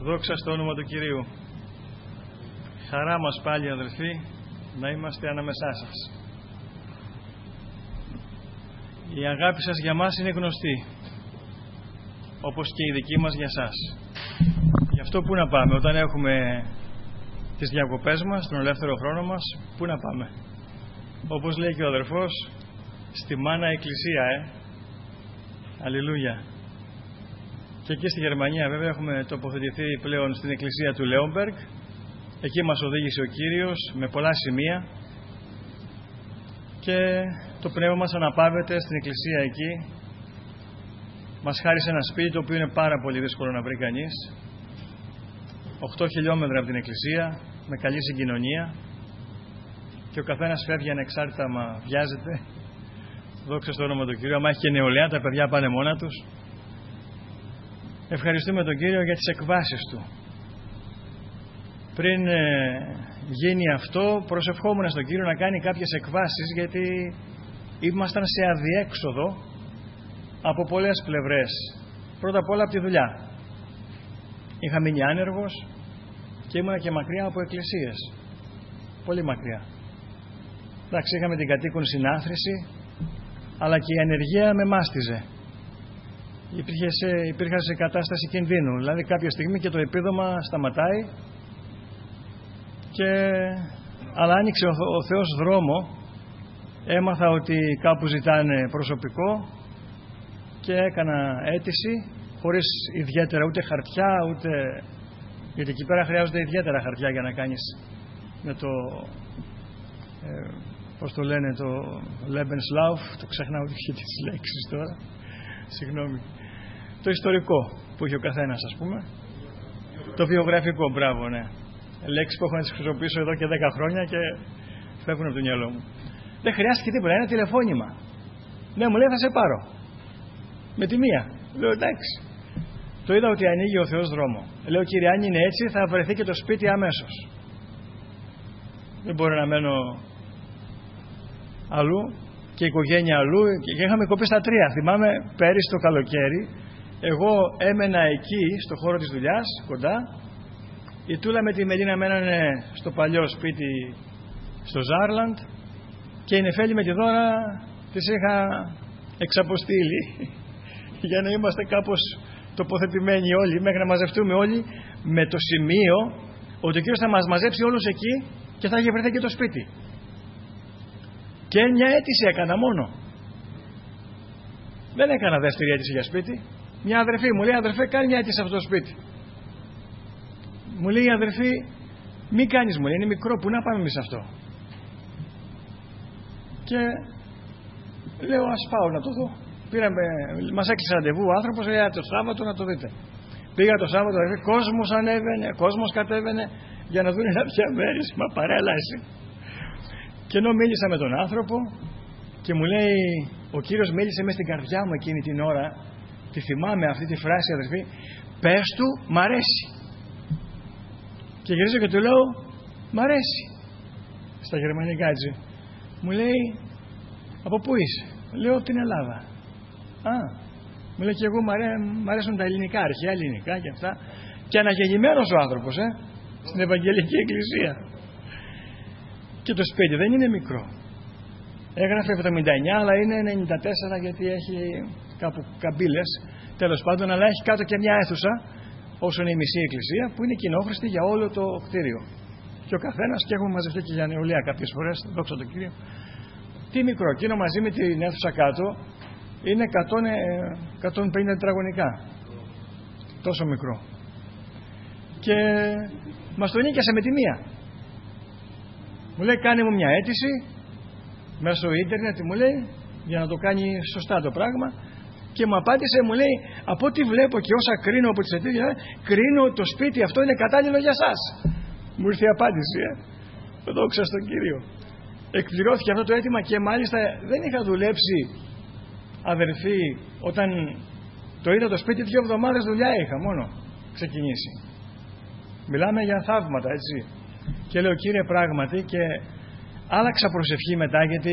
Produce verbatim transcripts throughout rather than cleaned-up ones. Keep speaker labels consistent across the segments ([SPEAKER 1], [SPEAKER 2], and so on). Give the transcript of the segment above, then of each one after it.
[SPEAKER 1] Δόξα στο όνομα του Κυρίου. Χαρά μας πάλι, αδελφοί, να είμαστε ανάμεσά σας. Η αγάπη σας για μας είναι γνωστή, όπως και η δική μας για σας. Γι' αυτό πού να πάμε όταν έχουμε τις διακοπές μας, τον ελεύθερο χρόνο μας, πού να πάμε? Όπως λέει και ο αδερφός, στη μάνα εκκλησία, ε. Αλληλούια. Και εκεί στη Γερμανία βέβαια έχουμε τοποθετηθεί πλέον στην εκκλησία του Λέονμπεργκ. Εκεί μας οδήγησε ο Κύριος με πολλά σημεία και το πνεύμα μας αναπαύεται στην εκκλησία εκεί. Μας χάρισε ένα σπίτι το οποίο είναι πάρα πολύ δύσκολο να βρει κανείς. Οκτώ χιλιόμετρα από την εκκλησία, με καλή συγκοινωνία, και ο καθένας φεύγει ανεξάρτητα μα βιάζεται. Δόξα στο όνομα του Κυρίου. Άμα έχει και νεολαία, τα παιδιά πάνε μόνα τους. Ευχαριστούμε τον Κύριο για τις εκβάσεις του. Πριν ε, γίνει αυτό, προσευχόμουν στον Κύριο να κάνει κάποιες εκβάσεις, γιατί ήμασταν σε αδιέξοδο από πολλές πλευρές. Πρώτα απ' όλα από τη δουλειά. Είχα μείνει άνεργος και ήμουνα και μακριά από εκκλησίες. Πολύ μακριά. Εντάξει, είχαμε την κατοίκον συνάθρηση, αλλά και η ανεργία με μάστιζε. Υπήρχε σε, υπήρχα σε κατάσταση κινδύνου. Δηλαδή κάποια στιγμή και το επίδομα σταματάει, και... αλλά άνοιξε ο, ο Θεός δρόμο. Έμαθα ότι κάπου ζητάνε προσωπικό και έκανα αίτηση χωρίς ιδιαίτερα ούτε χαρτιά, ούτε... γιατί εκεί πέρα χρειάζονται ιδιαίτερα χαρτιά για να κάνεις με το... Ε, πώς το λένε, το Lebenslauf, το ξεχνάω και τις λέξεις τώρα, συγγνώμη, το ιστορικό που έχει ο καθένας, ας πούμε, το βιογραφικό, μπράβο, ναι, λέξεις που έχω να τις χρησιμοποιήσω εδώ και δέκα χρόνια και φεύγουν από το μυαλό μου. Δεν χρειάστηκε τίποτα, ένα τηλεφώνημα. Ναι, μου λέει θα σε πάρω με τη μία. Λέω εντάξει. Το είδα ότι ανοίγει ο Θεός δρόμο. Λέω, Κύριε, αν είναι έτσι θα βρεθεί και το σπίτι αμέσως. Δεν μπορώ να μένω αλλού και η οικογένεια αλλού, και είχαμε κοπεί στα τρία. Θυμάμαι πέρυσι το καλοκαίρι, εγώ έμενα εκεί στο χώρο της δουλειάς κοντά, η Τούλα με τη Μελίνα μένανε στο παλιό σπίτι στο Ζάρλαντ, και η Νεφέλη με τη Δώρα τις είχα εξαποστείλει για να είμαστε κάπως τοποθετημένοι όλοι, μέχρι να μαζευτούμε όλοι, με το σημείο ότι ο Κύριος θα μας μαζέψει όλους εκεί και θα έχει βρεθεί και το σπίτι. Και μια αίτηση έκανα μόνο. Δεν έκανα δεύτερη αίτηση για σπίτι. Μια αδερφή μου λέει, αδερφέ, κάνει μια αίτηση σε αυτό το σπίτι. Μου λέει η αδερφή, μη κάνεις, μου λέει, είναι μικρό, που να πάμε εμείς αυτό? Και λέω, ας πάω να το δω. Πήραμε, μας έκλεισε ραντεβού ο άνθρωπος, λέει το Σάββατο να το δείτε. Πήγα το Σάββατο, αδερφή, κόσμος ανέβαινε, κόσμος κατέβαινε για να δουν ένα διαμέρισμα, παρέλαση. Και ενώ μίλησα με τον άνθρωπο και μου λέει, ο Κύριος μίλησε μες στην καρδιά μου εκείνη την ώρα, τη θυμάμαι αυτή τη φράση, αδερφή, πες του μ' αρέσει. Και γυρίζω και του λέω, μ' αρέσει. Στα γερμανικά έτσι. Μου λέει, από πού είσαι? Λέω, από την Ελλάδα. Α, μου λέει, και εγώ μ' αρέ, μ' αρέσουν τα ελληνικά, αρχαία ελληνικά και αυτά. Και αναγεννημένος ο άνθρωπος, ε, στην Ευαγγελική Εκκλησία. Και το σπίτι δεν είναι μικρό. Έγραφε εβδομήντα εννιά, αλλά είναι ενενήντα τέσσερα, γιατί έχει κάπου καμπύλες. Τέλος πάντων, αλλά έχει κάτω και μια αίθουσα, όσο είναι η μισή εκκλησία, που είναι κοινόχρηστη για όλο το κτίριο. Και ο καθένας, και έχουμε μαζευτεί και για νεολαία κάποιες φορές, δόξα τω Κύριο. Τι μικρό, εκείνο μαζί με την αίθουσα κάτω είναι εκατόν πενήντα τετραγωνικά. Τόσο μικρό. Και μας το νίκιασε με τη μία. Μου λέει, κάνε μου μια αίτηση μέσω ίντερνετ, μου λέει, για να το κάνει σωστά το πράγμα, και μου απάντησε, μου λέει, από ό,τι βλέπω και όσα κρίνω από τις αιτήσεις, κρίνω το σπίτι αυτό είναι κατάλληλο για σας. Μου ήρθε η απάντηση, ε. Δόξα στον Κύριο. Εκπληρώθηκε αυτό το αίτημα, και μάλιστα δεν είχα δουλέψει, αδερφοί, όταν το είδα το σπίτι, δύο εβδομάδες δουλειά είχα μόνο ξεκινήσει. Μιλάμε για θαύματα, έτσι. Και λέω, Κύριε, πράγματι, και άλλαξα προσευχή μετά, γιατί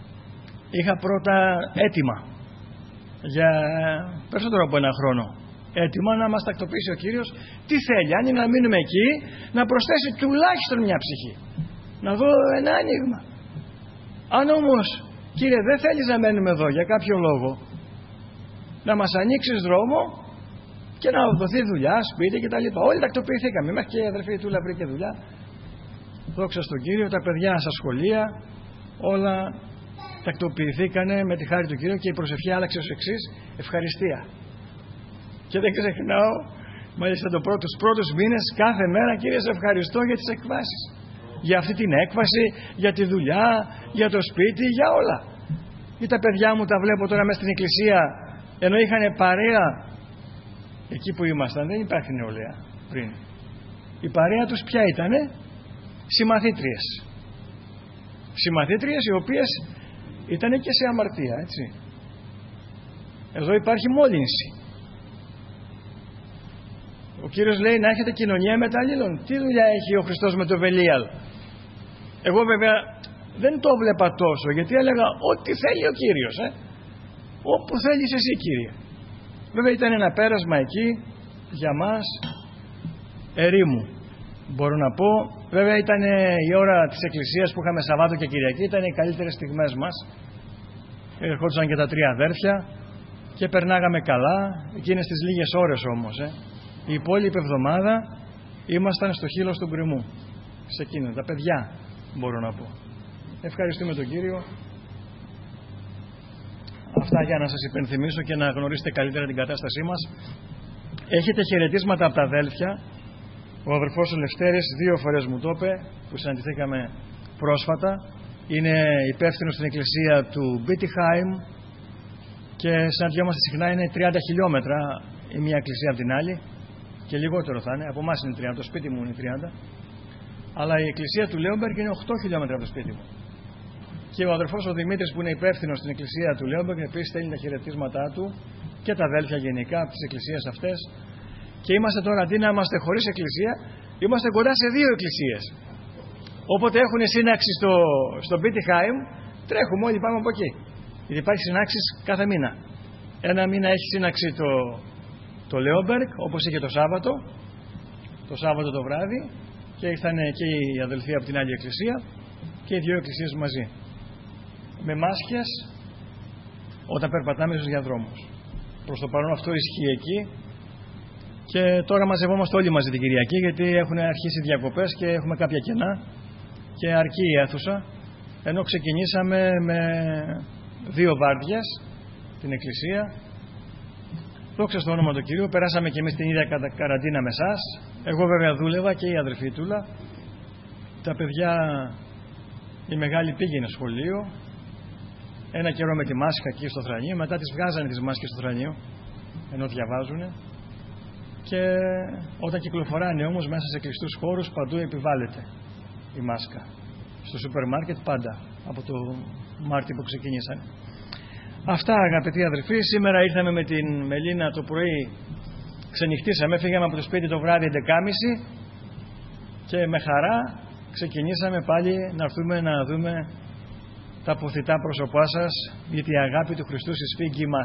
[SPEAKER 1] είχα πρώτα έτοιμα για περισσότερο από ένα χρόνο έτοιμα να μας τακτοποιήσει ο Κύριος τι θέλει. Αν είναι να μείνουμε εκεί, να προσθέσει τουλάχιστον μια ψυχή. Να δω ένα άνοιγμα. Αν όμως, Κύριε, δεν θέλεις να μένουμε εδώ για κάποιο λόγο, να μας ανοίξεις δρόμο και να δοθεί δουλειά, σπίτι κτλ. Όλοι τακτοποιηθήκαμε. Μέχρι και η αδερφή Τούλα βρήκε δουλειά. Δόξα στον Κύριο, τα παιδιά στα σχολεία, όλα τακτοποιηθήκανε με τη χάρη του Κύριου και η προσευχή άλλαξε ως εξής: ευχαριστία. Και δεν ξεχνάω, μάλιστα το πρώτο, τους πρώτους μήνες, κάθε μέρα, Κύριε, σε ευχαριστώ για τις εκβάσεις. Για αυτή την έκβαση, για τη δουλειά, για το σπίτι, για όλα. Ή τα παιδιά μου τα βλέπω τώρα μέσα στην εκκλησία, ενώ είχαν παρέα εκεί που ήμασταν, δεν υπάρχει νεολαία πριν. Η παρέα τους ποια ήτανε? Συμμαθήτριες. Συμμαθήτριες οι οποίες ήτανε και σε αμαρτία, έτσι. Εδώ υπάρχει μόλυνση. Ο Κύριος λέει να έχετε κοινωνία μεταλλήλων. Τι δουλειά έχει ο Χριστός με το Βελίαλ? Εγώ βέβαια δεν το βλέπα τόσο, γιατί έλεγα ό,τι θέλει ο Κύριος, ε? Όπου θέλεις εσύ, Κύριε. Βέβαια ήταν ένα πέρασμα εκεί για μας ερήμου, μπορώ να πω. Βέβαια ήταν η ώρα της εκκλησίας που είχαμε Σαββάτο και Κυριακή, ήταν οι καλύτερες στιγμές μας. Ερχόντουσαν και τα τρία αδέρφια και περνάγαμε καλά εκείνες τις λίγες ώρες όμως, ε. Η υπόλοιπη εβδομάδα ήμασταν στο χείλος του γκρεμού. Σε εκείνο, τα παιδιά, μπορώ να πω. Ευχαριστούμε τον Κύριο. Αυτά για να σας υπενθυμίσω και να γνωρίσετε καλύτερα την κατάστασή μας. Έχετε χαιρετίσματα από τα αδέλφια. Ο αδερφός ο Λευτέρης δύο φορές μου το είπε, που συναντηθήκαμε πρόσφατα. Είναι υπεύθυνος στην εκκλησία του Μπίτιχάιμ και συναντιόμαστε συχνά. Είναι τριάντα χιλιόμετρα η μία εκκλησία από την άλλη. Και λιγότερο θα είναι, από εμάς είναι τριάντα, το σπίτι μου είναι τριάντα. Αλλά η εκκλησία του Λέομπεργκ είναι οκτώ χιλιόμετρα από το σπίτι μου. Και ο αδερφός ο Δημήτρης, που είναι υπεύθυνος στην εκκλησία του Λέομπεργκ, επίσης στέλνει τα χαιρετίσματά του και τα αδέλφια γενικά από τις εκκλησίες αυτές. Και είμαστε τώρα, αντί να είμαστε χωρίς εκκλησία, είμαστε κοντά σε δύο εκκλησίες. Όποτε έχουν σύναξη στο, στο Μπίτιχάιμ, τρέχουμε όλοι, πάμε από εκεί. Γιατί υπάρχει συνάξεις κάθε μήνα. Ένα μήνα έχει σύναξη το, το Λέομπεργκ, όπως είχε το Σάββατο, το Σάββατο το βράδυ, και ήρθαν και οι αδελφοί από την άλλη εκκλησία και οι δύο εκκλησίες μαζί. Με μάσκες όταν περπατάμε στους διαδρόμους. Προς το παρόν αυτό ισχύει εκεί. Και τώρα μαζευόμαστε όλοι μαζί την Κυριακή, γιατί έχουν αρχίσει διακοπές και έχουμε κάποια κενά και αρκεί η αίθουσα. Ενώ ξεκινήσαμε με δύο βάρδιες την εκκλησία. Δόξα στο όνομα του Κυρίου. Περάσαμε και εμείς την ίδια καραντίνα με εσάς. Εγώ βέβαια δούλευα και η αδερφή Τούλα. Τα παιδιά, η μεγάλη πήγαινε σχολείο. Ένα καιρό με τη μάσκα εκεί στο θρανείο. Μετά τις βγάζανε τις μάσκες στο θρανείο, ενώ διαβάζουνε. Και όταν κυκλοφοράνε όμως μέσα σε κλειστούς χώρους, παντού επιβάλλεται η μάσκα. Στο σούπερ μάρκετ πάντα, από το Μάρτιο που ξεκινήσανε. Αυτά, αγαπητοί αδερφοί. Σήμερα ήρθαμε με την Μελίνα το πρωί, ξενυχτήσαμε, φύγαμε από το σπίτι το βράδυ έντεκα και μισή και με χαρά ξεκινήσαμε πάλι να έρθουμε να δούμε τα ποθητά πρόσωπά σας, γιατί η αγάπη του Χριστού συσφίγγει μας.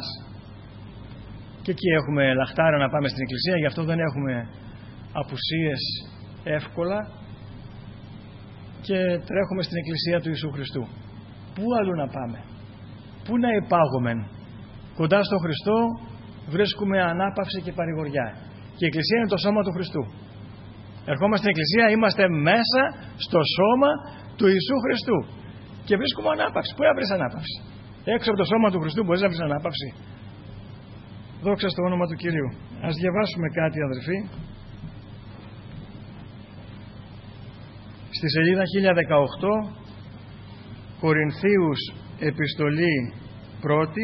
[SPEAKER 1] Και εκεί έχουμε λαχτάρα να πάμε στην εκκλησία, γι' αυτό δεν έχουμε απουσίες εύκολα και τρέχουμε στην εκκλησία του Ιησού Χριστού. Πού αλλού να πάμε? Πού να υπάγομεν? Κοντά στο Χριστό βρίσκουμε ανάπαυση και παρηγοριά. Και η εκκλησία είναι το σώμα του Χριστού. Ερχόμαστε στην εκκλησία, είμαστε μέσα στο σώμα του Ιησού Χριστού και βρίσκουμε ανάπαυση. Πού να βρεις ανάπαυση? Έξω από το σώμα του Χριστού μπορείς να βρεις ανάπαυση? Δόξα στο όνομα του Κυρίου. Ας διαβάσουμε κάτι, αδερφοί. Στη σελίδα χίλια δεκαοκτώ, Κορινθίους επιστολή πρώτη,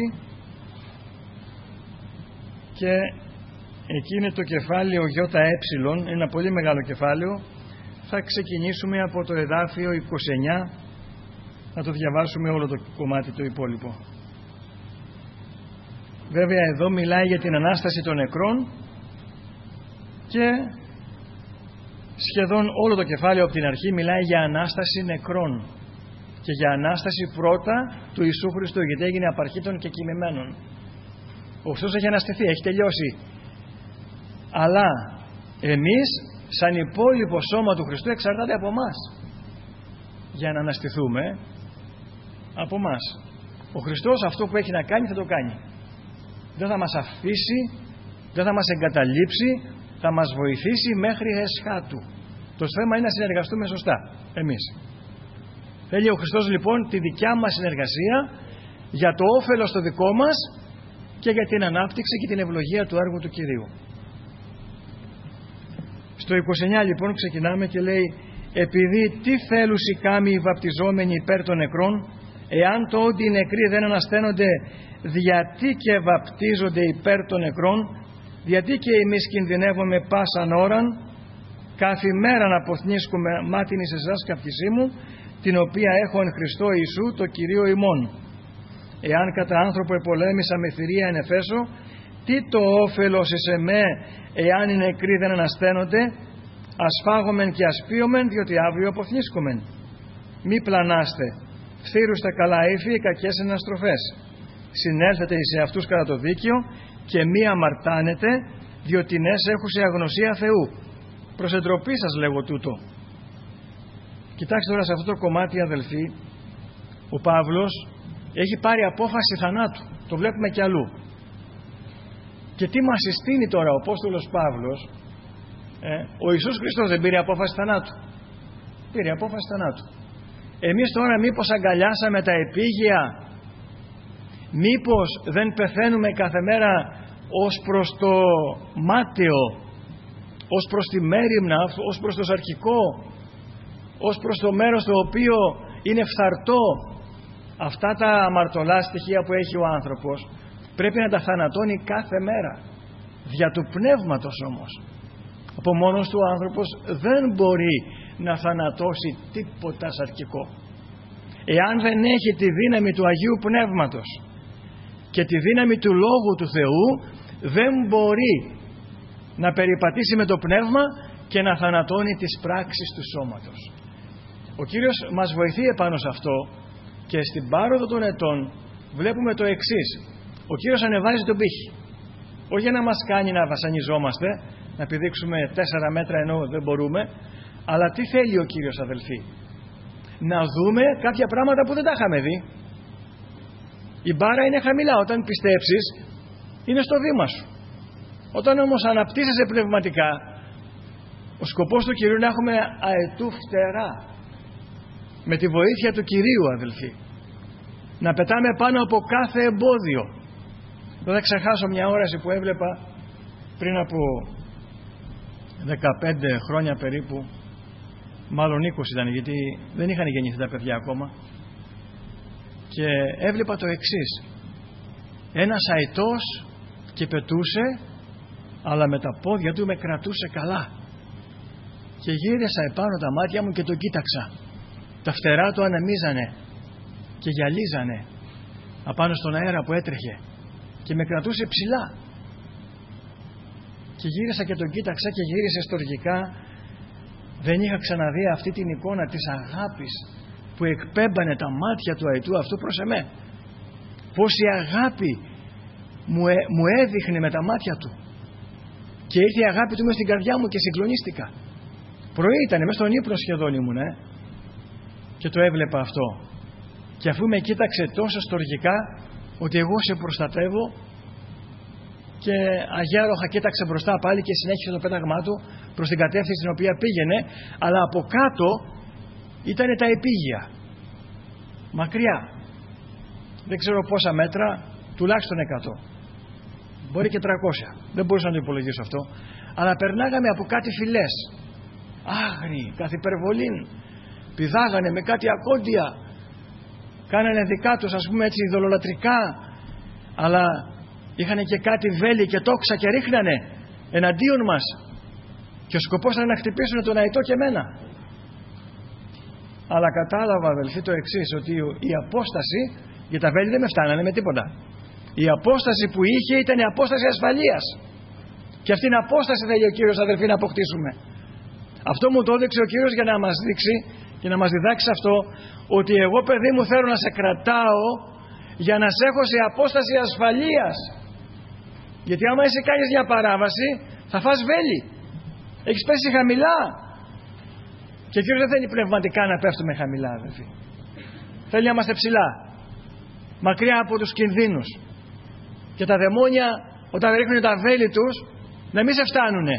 [SPEAKER 1] και εκεί είναι το κεφάλαιο ΙΕ, ένα πολύ μεγάλο κεφάλαιο. Θα ξεκινήσουμε από το εδάφιο είκοσι εννιά, να το διαβάσουμε όλο το κομμάτι το υπόλοιπο. Βέβαια εδώ μιλάει για την Ανάσταση των νεκρών και σχεδόν όλο το κεφάλαιο από την αρχή μιλάει για Ανάσταση νεκρών και για Ανάσταση πρώτα του Ιησού Χριστού, γιατί έγινε απαρχή των και κοιμημένων. Ο Χριστός έχει αναστηθεί, έχει τελειώσει Αλλά εμείς σαν υπόλοιπο σώμα του Χριστού εξαρτάται από μας για να αναστηθούμε, από μας. Ο Χριστός αυτό που έχει να κάνει θα το κάνει. Δεν θα μας αφήσει, δεν θα μας εγκαταλείψει, θα μας βοηθήσει μέχρι εσχάτου. Το θέμα είναι να συνεργαστούμε σωστά εμείς. Θέλει ο Χριστός λοιπόν τη δικιά μας συνεργασία για το όφελος το δικό μας και για την ανάπτυξη και την ευλογία του έργου του Κυρίου. Στο είκοσι εννιά λοιπόν ξεκινάμε και λέει: επειδή τι θέλουσι κάμοι οι βαπτιζόμενοι υπέρ των νεκρών, εάν το ότι οι νεκροί δεν ανασταίνονται, γιατί και βαπτίζονται υπέρ των νεκρών, γιατί και εμείς κινδυνεύουμε πάσαν ώραν, καθημέρα να αποθνίσκουμε μάτιν εις εσάς καυκισή μου, την οποία έχω εν Χριστώ Ιησού το Κυρίο ημών. Εάν κατά άνθρωπο επολέμησα με θηρία εν Εφέσω, τι το όφελος εις εμέ, εάν οι νεκροί δεν ανασταίνονται, ασφάγομεν και ασπίομεν, διότι αύριο αποθνίσκομεν. Μη πλανάστε, στήρους τα καλά ύφη, οι κακές αναστροφές. Συνέλθετε εις αυτούς κατά το δίκαιο και μη αμαρτάνετε, διότι νες έχουσε αγνωσία Θεού. Προς εντροπή σας λέγω τούτο. Κοιτάξτε τώρα σε αυτό το κομμάτι, αδελφοί, ο Παύλος έχει πάρει απόφαση θανάτου. Το βλέπουμε κι αλλού. Και τι μας συστήνει τώρα ο Απόστολος Παύλος? ε, Ο Ιησούς Χριστός δεν πήρε απόφαση θανάτου? Πήρε απόφαση θανάτου. Εμείς τώρα μήπως αγκαλιάσαμε τα επίγεια? Μήπως δεν πεθαίνουμε κάθε μέρα ως προς το μάταιο, ως προς τη μέριμνα, ως προς το σαρκικό, ως προς το μέρος το οποίο είναι φθαρτό? Αυτά τα αμαρτωλά στοιχεία που έχει ο άνθρωπος πρέπει να τα θανατώνει κάθε μέρα. Δια του πνεύματος όμως. Από μόνος του ο άνθρωπος δεν μπορεί να θανατώσει τίποτα σαρκικό. Εάν δεν έχει τη δύναμη του Αγίου Πνεύματος και τη δύναμη του Λόγου του Θεού, δεν μπορεί να περιπατήσει με το πνεύμα και να θανατώνει τις πράξεις του σώματος. Ο Κύριος μας βοηθεί επάνω σε αυτό και στην πάροδο των ετών βλέπουμε το εξής. Ο Κύριος ανεβάζει τον πύχη. Όχι να μας κάνει να βασανιζόμαστε, να πηδήξουμε τέσσερα μέτρα ενώ δεν μπορούμε, αλλά τι θέλει ο Κύριος, αδελφοί? Να δούμε κάποια πράγματα που δεν τα είχαμε δει. Η μπάρα είναι χαμηλά. Όταν πιστέψεις είναι στο βήμα σου. Όταν όμως αναπτύσσεσαι πνευματικά, ο σκοπός του Κυρίου είναι να έχουμε αετού φτερά. Με τη βοήθεια του Κυρίου, αδελφοί. Να πετάμε πάνω από κάθε εμπόδιο. Δεν θα ξεχάσω μια όραση που έβλεπα πριν από δεκαπέντε χρόνια περίπου, μάλλον είκοσι ήταν, γιατί δεν είχαν γεννηθεί τα παιδιά ακόμα, και έβλεπα το εξής. Ένας αετός και πετούσε, αλλά με τα πόδια του με κρατούσε καλά, και γύρισα επάνω τα μάτια μου και τον κοίταξα. Τα φτερά του ανεμίζανε και γυαλίζανε απάνω στον αέρα που έτρεχε και με κρατούσε ψηλά. Και γύρισα και τον κοίταξα και γύρισε στοργικά. Δεν είχα ξαναδεί αυτή την εικόνα της αγάπης που εκπέμπανε τα μάτια του αετού αυτού προς εμέ. Πως η αγάπη μου, ε, μου έδειχνε με τα μάτια του. Και ήρθε η αγάπη του μες στην καρδιά μου και συγκλονίστηκα. Πρωί ήτανε, μες στον ύπνο σχεδόν ήμουν, ε? Και το έβλεπα αυτό. Και αφού με κοίταξε τόσο στοργικά, ότι εγώ σε προστατεύω, και αγέροχα κοίταξε μπροστά πάλι και συνέχισε το πέταγμά του προς την κατεύθυνση στην οποία πήγαινε, αλλά από κάτω ήταν τα επίγεια, μακριά, δεν ξέρω πόσα μέτρα, τουλάχιστον εκατό, μπορεί και τριακόσια, δεν μπορούσα να το υπολογίσω αυτό, αλλά περνάγαμε από κάτι φυλές άγριοι, καθ' υπερβολήν, πηδάγανε με κάτι ακόντια, κάνανε δικά τους, ας πούμε έτσι, ειδωλολατρικά, αλλά είχανε και κάτι βέλη και τόξα και ρίχνανε εναντίον μας, και ο σκοπός ήταν να χτυπήσουν τον αητό και εμένα. Αλλά κατάλαβα, αδελφοί, το εξής, ότι η απόσταση, για τα βέλη δεν με φτάνανε με τίποτα, η απόσταση που είχε ήταν η απόσταση ασφαλείας, και αυτήν την απόσταση θέλει ο Κύριος, αδελφοί, να αποκτήσουμε. Αυτό μου το έδειξε ο Κύριος για να μας δείξει και να μας διδάξει αυτό, ότι εγώ, παιδί μου, θέλω να σε κρατάω για να σε έχω σε απόσταση ασφαλείας. Γιατί άμα εσύ κάνεις μια παράβαση, Θα φας βέλη. Έχεις πέσει χαμηλά. Και ο Κύριος δεν θέλει πνευματικά να πέφτουμε χαμηλά, αδελφοί. Θέλει να είμαστε ψηλά, μακριά από τους κινδύνους. Και τα δαιμόνια όταν ρίχνουν τα βέλη τους να μην σε φτάνουνε.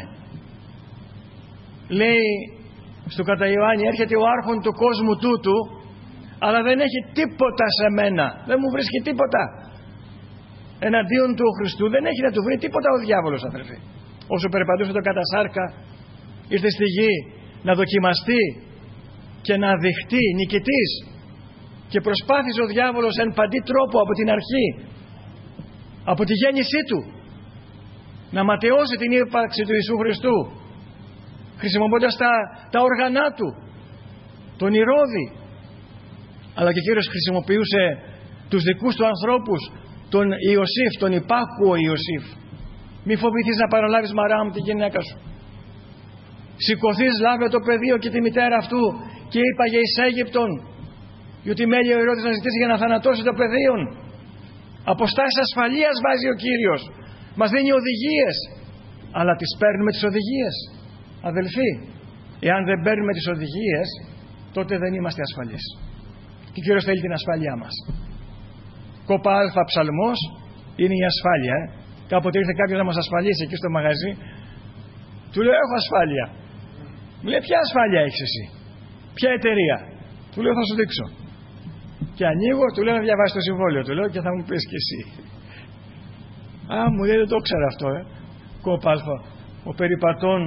[SPEAKER 1] Λέει στο κατά Ιωάννη, έρχεται ο άρχον του κόσμου τούτου, αλλά δεν έχει τίποτα σε μένα. Δεν μου βρίσκει τίποτα. Εναντίον του Χριστού δεν έχει να του βρει τίποτα ο διάβολος, αδελφοί. Όσο περπατούσε το κατά σάρκα, ήρθε στη γη να δοκιμαστεί και να δειχτεί νικητής. Και προσπάθησε ο διάβολος εν παντή τρόπο από την αρχή, από τη γέννησή του, να ματαιώσει την ύπαρξη του Ιησού Χριστού, χρησιμοποιώντας τα, τα όργανά του, τον Ηρώδη. Αλλά και ο Κύριος χρησιμοποιούσε τους δικούς του ανθρώπους, τον Ιωσήφ, τον υπάκουο Ιωσήφ. Μη φοβηθείς να παραλάβεις Μαράμ τη γυναίκα σου. Σηκωθείς, λάβε το πεδίο και τη μητέρα αυτού και είπαγε εις Αίγυπτον, διότι μέλει ο Ηρώδης να ζητήσει για να θανατώσει το παιδίον. Αποστάσεις ασφαλείας βάζει ο Κύριος. Μας δίνει οδηγίες, αλλά τις παίρνουμε τις οδηγίες, αδελφοί? Εάν δεν παίρνουμε τις οδηγίες, τότε δεν είμαστε ασφαλείς. Και ο Κύριος θέλει την ασφάλειά μας. Κόπα αλφα ψαλμός είναι η ασφάλεια. Ε. Κάποτε ήρθε κάποιος να μας ασφαλίσει εκεί στο μαγαζί. Του λέω, έχω ασφάλεια. Μου λέει, ποια ασφάλεια έχεις εσύ? Ποια εταιρεία? Του λέω, θα σου δείξω. Και ανοίγω, του λέω να διαβάσει το συμβόλαιο. Του λέω και θα μου πεις και εσύ. Α, μου λέει, δεν το ξέρω αυτό, ε. Κόπα αλφα. Ο περιπατών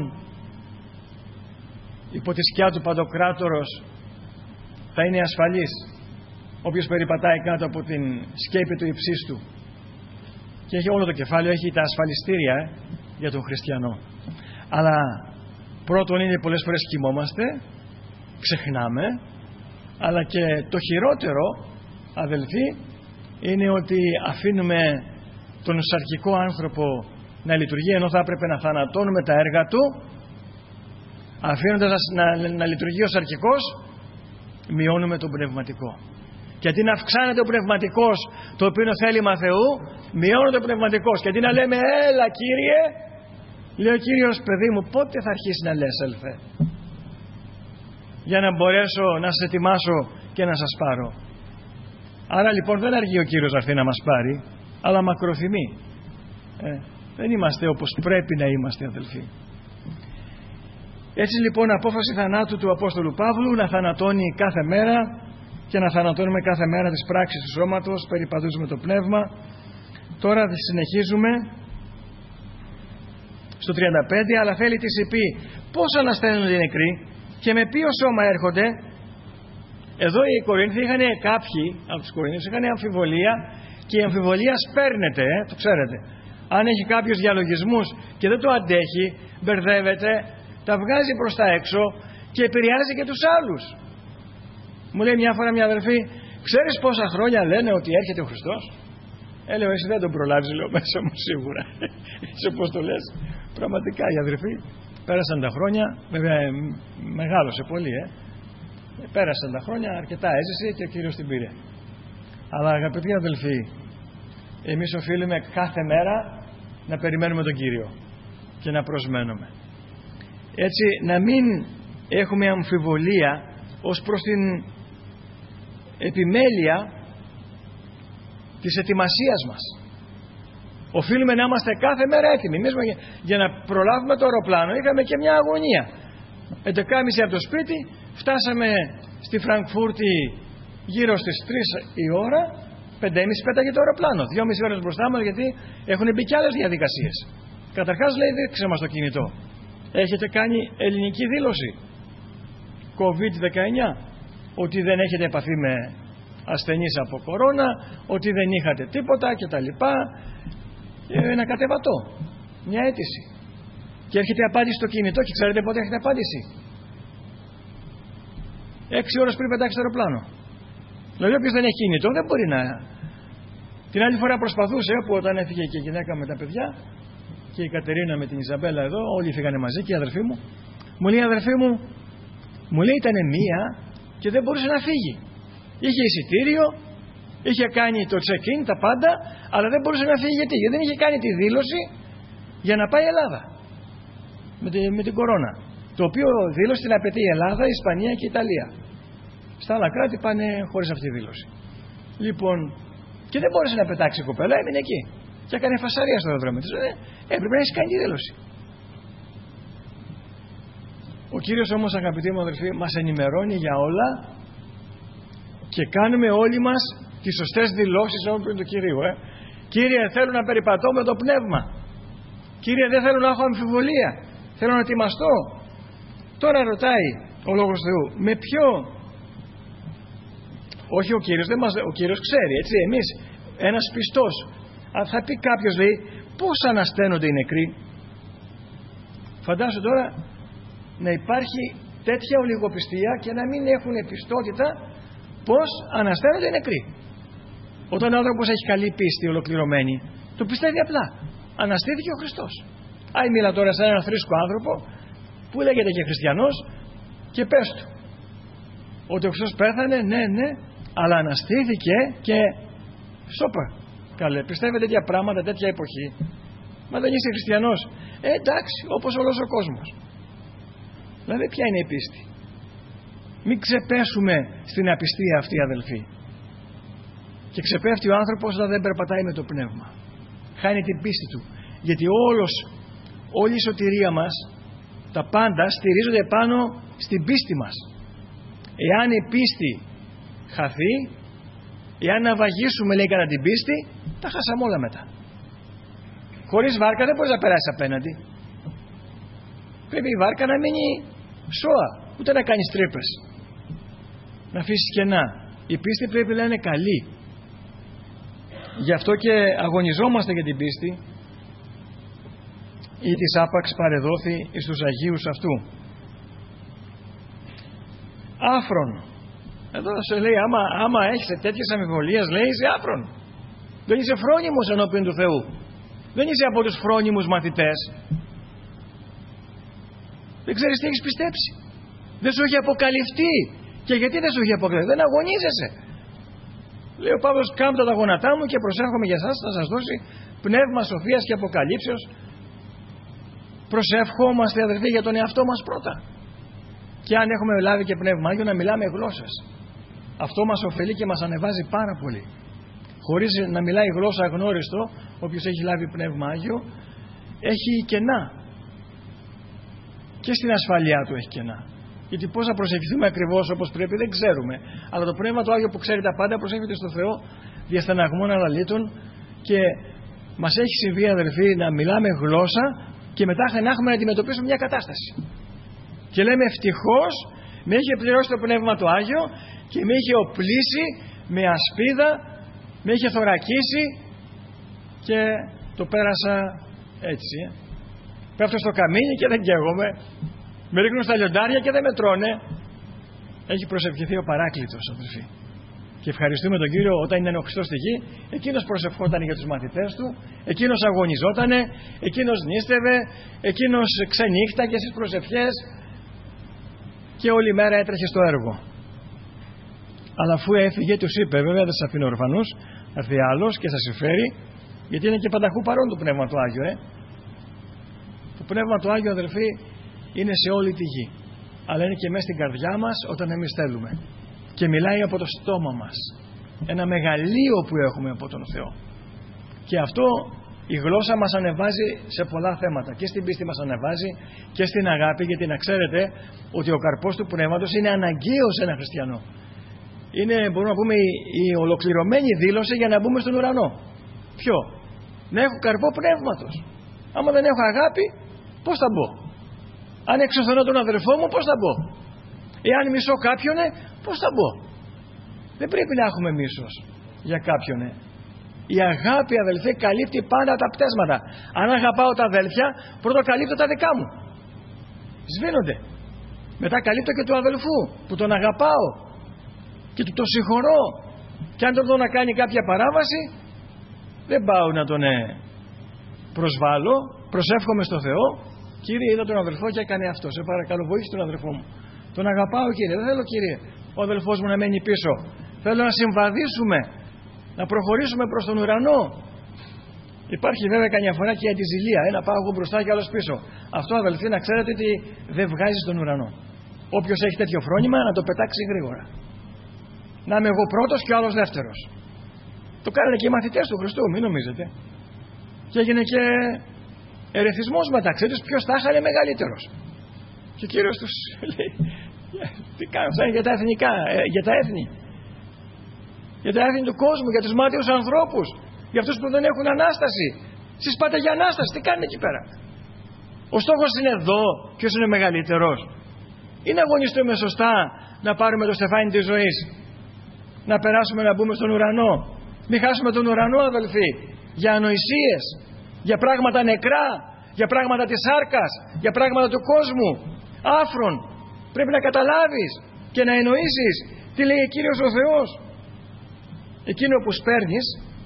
[SPEAKER 1] υπό τη σκιά του Παντοκράτορος θα είναι ασφαλής. Όποιος περιπατάει κάτω από την σκέπη του υψίστου. Και έχει όλο το κεφάλαιο, έχει τα ασφαλιστήρια ε, για τον χριστιανό. Αλλά πρώτον είναι πολλές φορές κοιμόμαστε, ξεχνάμε, αλλά και το χειρότερο, αδελφοί, είναι ότι αφήνουμε τον σαρκικό άνθρωπο να λειτουργεί, ενώ θα έπρεπε να θανατώνουμε τα έργα του. Αφήνοντας να, να, να λειτουργεί ο σαρκικός, μειώνουμε τον πνευματικό. Και αντί να αυξάνεται ο πνευματικός, το οποίο είναι θέλημα Θεού, μειώνεται ο πνευματικός. Και αντί να λέμε έλα Κύριε, λέει ο Κύριος, παιδί μου, πότε θα αρχίσει να λες έλφε, για να μπορέσω να σας ετοιμάσω και να σας πάρω. Άρα λοιπόν δεν αργεί ο Κύριος να έρθει να μας πάρει, αλλά μακροθυμεί. ε, Δεν είμαστε όπως πρέπει να είμαστε, αδελφοί. Έτσι λοιπόν απόφαση θανάτου του Απόστολου Παύλου, να θανατώνει κάθε μέρα και να θανατώνουμε κάθε μέρα τις πράξεις του σώματος, περιπατούς με το πνεύμα. Τώρα συνεχίζουμε στο τριάντα πέντε, αλλά θέλει τη σιπή. Πώς ανασταίνονται οι νεκροί και με ποιο σώμα έρχονται? Εδώ οι Κορίνθοι είχαν, κάποιοι από τους Κορίνθους είχαν αμφιβολία, και η αμφιβολία σπέρνεται, ε, το ξέρετε. Αν έχει κάποιος διαλογισμούς και δεν το αντέχει, μπερδεύεται, τα βγάζει προς τα έξω και επηρεάζει και τους άλλους. Μου λέει μια φορά μια αδερφή, ξέρεις πόσα χρόνια λένε ότι έρχεται ο Χριστός? Έλεγα, εσύ δεν τον προλάβεις, λέω μέσα μου σίγουρα. Έτσι όπως το λες. Πραγματικά οι αδερφοί πέρασαν τα χρόνια, βέβαια μεγάλωσε πολύ, ε. Πέρασαν τα χρόνια, αρκετά έζησε και ο Κύριος την πήρε. Αλλά αγαπητοί αδελφοί, εμείς οφείλουμε κάθε μέρα να περιμένουμε τον Κύριο και να προσμένουμε. Έτσι να μην έχουμε αμφιβολία ως προς την επιμέλεια της ετοιμασίας μας. Οφείλουμε να είμαστε κάθε μέρα έτοιμοι. Εμείς για να προλάβουμε το αεροπλάνο είχαμε και μια αγωνία. έντεκα και μισή από το σπίτι, φτάσαμε στη Φραγκφούρτη γύρω στις τρεις η ώρα, πέντε και μισή πέταγε το αεροπλάνο. δύο και μισή ώρες μπροστά μας, γιατί έχουν μπει και άλλες διαδικασίες. Καταρχάς λέει, δείξε μας το κινητό. Έχετε κάνει ελληνική δήλωση κόβιντ δεκαεννιά, ότι δεν έχετε επαφή με ασθενείς από κορώνα, ότι δεν είχατε τίποτα κτλ. Ένα κατεβατό, μια αίτηση. Και έρχεται απάντηση στο κινητό, και ξέρετε πότε έρχεται απάντηση? Έξι ώρες πριν πετάξει το αεροπλάνο. Δηλαδή όποιος δεν έχει κινητό δεν μπορεί να... Την άλλη φορά προσπαθούσε, που όταν έφυγε και η γυναίκα με τα παιδιά και η Κατερίνα με την Ιζαμπέλα εδώ, όλοι φύγανε μαζί και η αδερφή μου, μου λέει, αδερφή μου, μου λέει ήταν μία και δεν μπορούσε να φύγει. Είχε εισιτήριο, είχε κάνει το check-in, τα πάντα, αλλά δεν μπορούσε να φύγει. Γιατί, γιατί δεν είχε κάνει τη δήλωση για να πάει Ελλάδα. με, τη, με την κορώνα. Το οποίο δήλωση την απαιτεί η Ελλάδα, η Ισπανία και η Ιταλία. Στα άλλα κράτη πάνε χωρίς αυτή τη δήλωση. Λοιπόν, και δεν μπόρεσε να πετάξει η κοπέλα, έμεινε εκεί. Και έκανε φασαρία στο αεροδρόμιο της. Ε, έπρεπε να έχει κάνει τη δήλωση. Ο Κύριος όμως, αγαπητοί μου αδελφοί, μας ενημερώνει για όλα και κάνουμε όλοι μας τις σωστές δηλώσεις όποιον του Κυρίου. Ε. Κύριε, θέλω να περιπατώ με το πνεύμα. Κύριε, δεν θέλω να έχω αμφιβολία. Θέλω να ετοιμαστώ. Τώρα ρωτάει ο Λόγος του Θεού, με ποιο? Όχι ο Κύριος, δεν μας, ο Κύριος ξέρει, έτσι, εμείς, ένας πιστός. Αν θα πει κάποιος, λέει, πώς ανασταίνονται οι νεκροί. Φαντάσου τώρα να υπάρχει τέτοια ολιγοπιστία και να μην έχουν πιστότητα πώς ανασταίνονται οι νεκροί. Όταν ο άνθρωπος έχει καλή πίστη ολοκληρωμένη, το πιστεύει απλά. Αναστήθηκε ο Χριστός. Άι μίλα τώρα σε έναν θρήσκο άνθρωπο που λέγεται και χριστιανός και πες του ότι ο Χριστός πέθανε, ναι, ναι, αλλά αναστήθηκε και σώπα. Καλέ, πιστεύετε τέτοια πράγματα, τέτοια εποχή. Μα δεν είσαι χριστιανός. Ε, εντάξει, όπως όλος ο κόσμος. Δηλαδή, ποια είναι η πίστη? Μην ξεπέσουμε στην απιστία αυτή, αδελφοί. Και ξεπέφτει ο άνθρωπος όταν δεν περπατάει με το πνεύμα. Χάνει την πίστη του. Γιατί όλος, όλη η σωτηρία μας, τα πάντα στηρίζονται πάνω στην πίστη μας. Εάν η πίστη χαθεί, εάν ναυαγίσουμε, λέει, κατά την πίστη, τα χάσαμε όλα μετά. Χωρίς βάρκα δεν μπορείς να περάσεις απέναντι. Πρέπει η βάρκα να μείνει σώα, ούτε να κάνεις τρύπες, να αφήσεις κενά. Η πίστη πρέπει να είναι καλή. Γι' αυτό και αγωνιζόμαστε για την πίστη, ή της άπαξ παρεδόθη εις τους Αγίους αυτού. Άφρον. Εδώ σε λέει, άμα, άμα έχεις τέτοιες αμφιβολίες, λέει, είσαι άφρον. Δεν είσαι φρόνιμος ενώπιον του Θεού. Δεν είσαι από τους φρόνιμους μαθητές. Δεν ξέρεις τι έχεις πιστέψει. Δεν σου έχει αποκαλυφθεί. Και γιατί δεν σου έχει αποκαλυφθεί? Δεν αγωνίζεσαι. Λέει ο Παύλος, κάμπτω τα γόνατά μου και προσεύχομαι για εσάς να σας δώσει πνεύμα σοφίας και αποκαλύψεως. Προσευχόμαστε, αδερφοί, για τον εαυτό μας πρώτα. Και αν έχουμε λάβει και πνεύμα Άγιο, να μιλάμε γλώσσες. Αυτό μας ωφελεί και μας ανεβάζει πάρα πολύ. Χωρίς να μιλάει γλώσσα αγνώριστο, όποιος έχει λάβει πνεύμα Άγιο, έχει κενά. Και στην ασφαλειά του έχει κενά. Γιατί πώς θα προσευχηθούμε ακριβώς όπως πρέπει δεν ξέρουμε. Αλλά το πνεύμα του Άγιο που ξέρει τα πάντα προσεύχεται στο Θεό διαστεναγμών αλαλήτων και μας έχει συμβεί, αδερφοί, να μιλάμε γλώσσα και μετά να έχουμε να αντιμετωπίσουμε μια κατάσταση. Και λέμε ευτυχώς με είχε πληρώσει το πνεύμα του Άγιο και με είχε οπλίσει με ασπίδα, με είχε θωρακίσει και το πέρασα έτσι. Ε. Πέφτω στο καμίνι και δεν καίγομαι. Με ρίχνουν στα λιοντάρια και δεν με τρώνε. Έχει προσευχηθεί ο Παράκλητος, αδελφοί. Και ευχαριστούμε τον Κύριο όταν ήταν ο Χριστός στη γη. Εκείνος προσευχόταν για τους μαθητές του. Εκείνος αγωνιζότανε. Εκείνος νίστευε. Εκείνος ξενύχταγε στις προσευχές. Και όλη μέρα έτρεχε στο έργο. Αλλά αφού έφυγε, τους είπε: βέβαια δεν σας αφήνω ορφανούς. Θα έρθει άλλος και θα συμφέρει. Γιατί είναι και πανταχού παρόν το πνεύμα του Άγιο, ε. Το πνεύμα του Άγιο, αδελφοί, είναι σε όλη τη γη. Αλλά είναι και μέσα στην καρδιά μας όταν εμείς θέλουμε. Και μιλάει από το στόμα μας. Ένα μεγαλείο που έχουμε από τον Θεό. Και αυτό η γλώσσα μας ανεβάζει σε πολλά θέματα. Και στην πίστη μας ανεβάζει και στην αγάπη. Γιατί να ξέρετε ότι ο καρπός του πνεύματος είναι αναγκαίος σε ένα χριστιανό. Είναι, μπορούμε να πούμε, η, η ολοκληρωμένη δήλωση για να μπούμε στον ουρανό. Ποιο? Να έχω καρπό πνεύματος. Άμα δεν έχω αγάπη, πώς θα μπω? Αν εξωθενώ τον αδελφό μου, πώς θα μπω? Εάν μισώ κάποιον, πώς θα μπω? Δεν πρέπει να έχουμε μίσος για κάποιον. Η αγάπη, αδελφέ, καλύπτει πάντα τα πτέσματα. Αν αγαπάω τα αδέλφια, πρώτα καλύπτω τα δικά μου. Σβήνονται. Μετά καλύπτω και του αδελφού που τον αγαπάω και του το συγχωρώ. Και αν τον δω να κάνει κάποια παράβαση, δεν πάω να τον ε, προσβάλλω. Προσεύχομαι στο Θεό. Κύριε, είδα τον αδελφό και έκανε αυτό. Σε παρακαλώ, βοήθησε τον αδελφό μου. Τον αγαπάω, Κύριε. Δεν θέλω, Κύριε, ο αδελφός μου να μένει πίσω. Θέλω να συμβαδίσουμε, να προχωρήσουμε προς τον ουρανό. Υπάρχει βέβαια καμιά φορά και η αντιζηλία. Ένα πάω εγώ μπροστά και άλλο πίσω. Αυτό, αδελφοί, να ξέρετε ότι δεν βγάζει στον ουρανό. Όποιος έχει τέτοιο φρόνημα να το πετάξει γρήγορα. Να είμαι εγώ πρώτος και ο άλλος δεύτερος. Το κάνανε και οι μαθητές του Χριστού, μην νομίζετε. Και έγινε και ερεθισμός μεταξύ τους, ποιος θα είχαν μεγαλύτερος. Και ο Κύριος τους λέει, τι κάνω, αυτά είναι για τα εθνικά, για τα έθνη. Για τα έθνη του κόσμου, για τους μάτιους ανθρώπους, για αυτούς που δεν έχουν Ανάσταση. Εσείς πάτε για Ανάσταση, τι κάνετε εκεί πέρα? Ο στόχος είναι εδώ, ποιος είναι μεγαλύτερος? Ή να αγωνιστούμε σωστά, να πάρουμε το στεφάνι της ζωής, να περάσουμε να μπούμε στον ουρανό. Μην χάσουμε τον ουρανό, αδελφοί, για ανοησίες, για πράγματα νεκρά, για πράγματα της σάρκας, για πράγματα του κόσμου, άφρον. Πρέπει να καταλάβεις και να εννοήσεις τι λέει ο Κύριος ο Θεός. Εκείνο που σπέρνεις,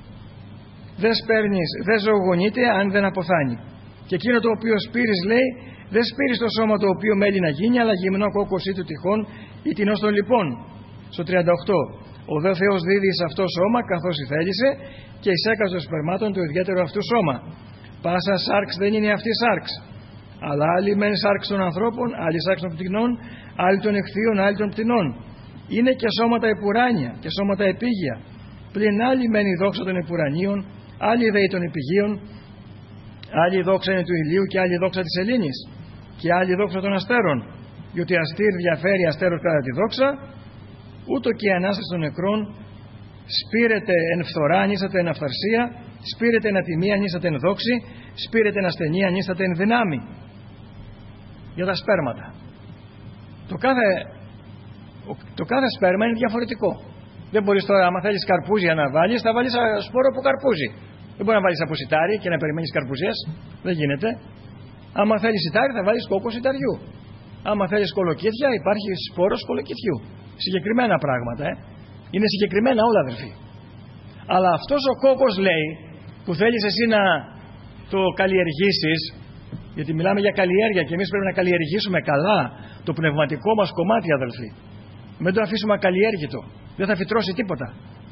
[SPEAKER 1] δεν σπέρνεις, δεν ζωογονείται αν δεν αποθάνει. Και εκείνο το οποίο σπείρεις, λέει, δεν σπείρεις το σώμα το οποίο μέλει να γίνει, αλλά γυμνό κόκκος ή του τυχόν ή τεινός των λοιπόν. Στο τριάντα οκτώ. Ο δε Θεός δίδει σε αυτό σώμα καθώς ηθέλησε και εισέκασε των σπερμάτων το ιδιαίτερο αυτού σώμα. Πάσα σάρξ δεν είναι αυτή σάρξ. Αλλά άλλη μεν σάρξ των ανθρώπων, άλλη σάρξ των πτηνών, άλλη των εχθείων, άλλη των πτηνών. Είναι και σώματα επουράνια και σώματα επίγεια. Πλην άλλη μεν η δόξα των επουρανίων, άλλη δε των επιγείων, άλλη η δόξα είναι του ηλίου και άλλη η δόξα της Ελλήνης, και άλλη η δόξα των αστέρων. Διότι αστήρ διαφέρει αστέρος κατά τη δόξα, ούτω και η Ανάσταση των νεκρών σπήρεται εν φθορά, ανίσταται εν αυθαρσία, σπήρεται εν ατιμία, ανίσταται εν δόξη, σπήρεται εν ασθενεία, ανίσταται εν δυνάμει. Για τα σπέρματα. Το κάθε, το κάθε σπέρμα είναι διαφορετικό. Δεν μπορείς τώρα, άμα θέλεις καρπούζια να βάλεις, θα βάλεις σπόρο από καρπούζι. Δεν μπορεί να βάλεις από σιτάρι και να περιμένεις καρπουζιές. Δεν γίνεται. Άμα θέλεις σιτάρι, θα βάλεις κόκκο σιταριού. Άμα θέλεις κολοκύθια, υπάρχει σπόρος κολοκύθιου. Συγκεκριμένα πράγματα, ε. Είναι συγκεκριμένα όλα, αδελφοί. Αλλά αυτός ο κόκκος, λέει, που θέλεις εσύ να το καλλιεργήσεις, γιατί μιλάμε για καλλιέργεια και εμείς πρέπει να καλλιεργήσουμε καλά το πνευματικό μας κομμάτι, αδελφοί. Μην το αφήσουμε ακαλλιέργητο. Δεν θα φυτρώσει τίποτα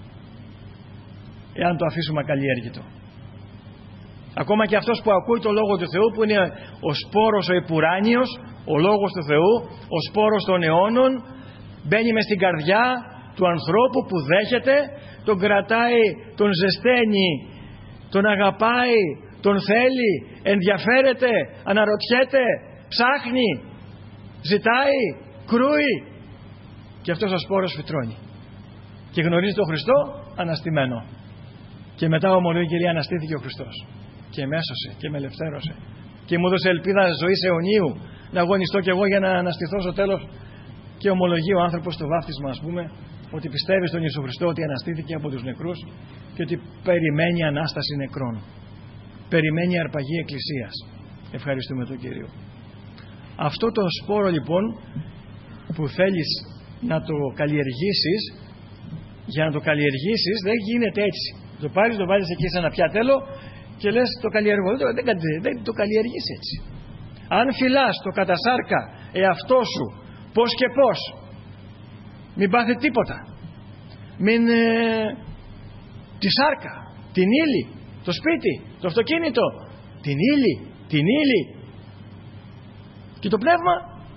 [SPEAKER 1] εάν το αφήσουμε ακαλλιέργητο. Ακόμα και αυτός που ακούει το Λόγο του Θεού, που είναι ο σπόρος ο επουράνιος, ο Λόγος του Θεού, ο σπόρος των αιώνων, μπαίνει μες στην καρδιά του ανθρώπου που δέχεται, τον κρατάει, τον ζεσταίνει, τον αγαπάει, τον θέλει, ενδιαφέρεται, αναρωτιέται, ψάχνει, ζητάει, κρούει, και αυτός ο σπόρος φυτρώνει και γνωρίζει τον Χριστό αναστημένο. Και μετά ομολογεί, Κυρία, αναστήθηκε ο Χριστός και με έσωσε και με ελευθέρωσε και μου έδωσε ελπίδα ζωής αιωνίου, να αγωνιστώ κι εγώ για να αναστηθώ στο τέλος. Και ομολογεί ο άνθρωπος στο βάφτισμα, ας πούμε, ότι πιστεύει στον Ιησού Χριστό, ότι αναστήθηκε από τους νεκρούς και ότι περιμένει Ανάσταση νεκρών, περιμένει αρπαγή εκκλησίας. Ευχαριστούμε τον Κύριο. Αυτό το σπόρο λοιπόν που θέλεις να το καλλιεργήσεις, για να το καλλιεργήσεις δεν γίνεται έτσι. Το πάρεις, το βάλεις εκεί σε ένα πιάτελο και λες το καλλιεργώ. Δεν, δεν, δεν το καλλιεργείς έτσι. Αν φυλάς το κατασάρκα εαυτό σου πώς και πώς, μην πάθει τίποτα. Μην ε, τη σάρκα, την ύλη, το σπίτι, το αυτοκίνητο, την ύλη, την ύλη και το πνεύμα.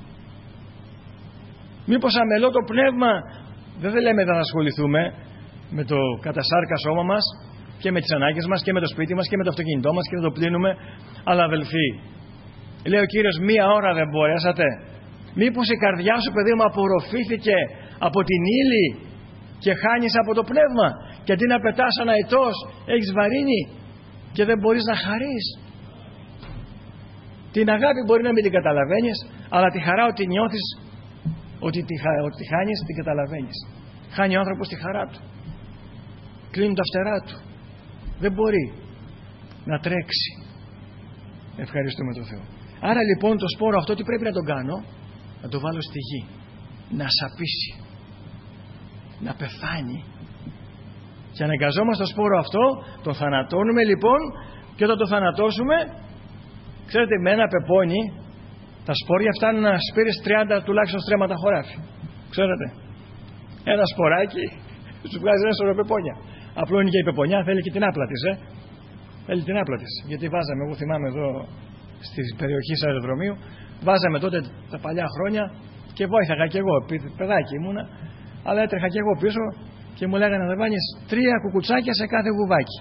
[SPEAKER 1] Μήπως αμελώ το πνεύμα, δεν θα λέμε δεν θα ασχοληθούμε με το κατασάρκα σώμα μας και με τις ανάγκες μας και με το σπίτι μας και με το αυτοκίνητό μας και να το πλύνουμε, αλλά αδελφοί, λέει ο Κύριος, μία ώρα δεν μπορέσατε? Μήπως η καρδιά σου, παιδί μου, απορροφήθηκε από την ύλη και χάνεις από το πνεύμα, και αντί να πετάς αναητός έχεις βαρύνει και δεν μπορείς να χαρείς? Την αγάπη μπορεί να μην την καταλαβαίνεις, αλλά τη χαρά ότι νιώθεις ότι τη, ότι τη χάνεις, την καταλαβαίνεις. Χάνει ο άνθρωπος τη χαρά του, κλείνουν τα φτερά του, δεν μπορεί να τρέξει. Ευχαριστούμε τον Θεό. Άρα λοιπόν το σπόρο αυτό τι πρέπει να τον κάνω? Να το βάλω στη γη, να σαπίσει, να πεθάνει, και αναγκαζόμαστε το σπόρο αυτό, το θανατώνουμε λοιπόν, και όταν το θανατώσουμε, ξέρετε, με ένα πεπόνι τα σπόρια φτάνουν να σπείρεις τριάντα τουλάχιστον στρέμματα χωράφι. Ξέρετε, ένα σποράκι σου βγάζει ένα σωρό πεπόνια. Απλό είναι και η πεπονιά, θέλει και την άπλα της, ε? Θέλει την άπλα της. Γιατί βάζαμε, εγώ θυμάμαι εδώ στη περιοχή του αεροδρομίου, βάζαμε τότε τα παλιά χρόνια και βοήθαγα κι εγώ. Παιδάκι ήμουνα, αλλά έτρεχα κι εγώ πίσω και μου λέγανε να βάλεις τρία κουκουτσάκια σε κάθε βουβάκι.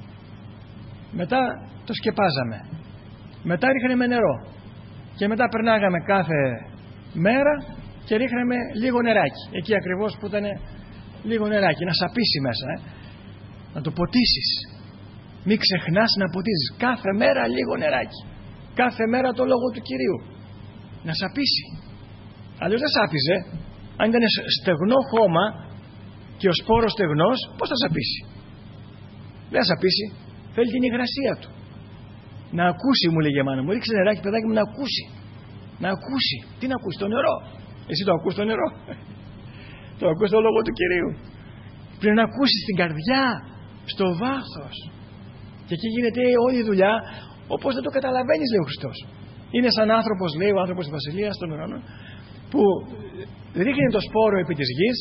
[SPEAKER 1] Μετά το σκεπάζαμε. Μετά ρίχναμε νερό. Και μετά περνάγαμε κάθε μέρα και ρίχναμε λίγο νεράκι. Εκεί ακριβώς που ήταν λίγο νεράκι. Να σαπίσει μέσα. Ε. Να το ποτίσεις. Μην ξεχνάς να ποτίζεις. Κάθε μέρα λίγο νεράκι. Κάθε μέρα το λόγο του Κυρίου. Να σαπίσει. Αλλιώς δεν σάπιζε. Αν ήταν στεγνό χώμα και ο σπόρος στεγνός, πώς θα σαπίσει? Δεν θα σαπίσει. Θέλει την υγρασία του. Να ακούσει, μου λέγε η μάνα μου. Ρίξε νεράκι, παιδάκι μου, να ακούσει. Να ακούσει. Τι να ακούσει? Το νερό. Εσύ το ακούς το νερό? Το ακούς το λόγο του Κυρίου. Πρέπει να ακούσει στην καρδιά, στο βάθος. Και εκεί γίνεται όλη η δουλειά όπως δεν το καταλαβαίνεις, λέει ο Χριστός. Είναι σαν άνθρωπος, λέει ο άνθρωπος της Βασιλείας των ουρανών, που ρίχνει το σπόρο επί της γης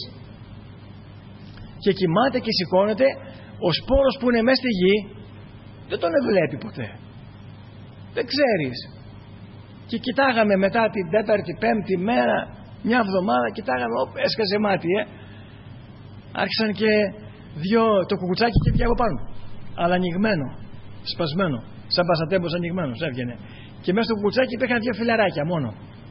[SPEAKER 1] και κοιμάται και σηκώνεται. Ο σπόρος που είναι μέσα στη γη δεν τον βλέπει ποτέ. Δεν ξέρεις. Και κοιτάγαμε μετά την τέταρτη, πέμπτη μέρα, μια εβδομάδα, κοιτάγαμε, όπ, έσκαζε μάτι, ε. Άρχισαν και δυο, το κουκουτσάκι και βγαίνει από πάνω. Αλλά ανοιγμένο, σπασμένο, σαν πασατέμπος ανοιγμένος έβγαινε. Και μέσα στο κουκουτσάκι υπήρχαν δύο φιλαράκια μόνο.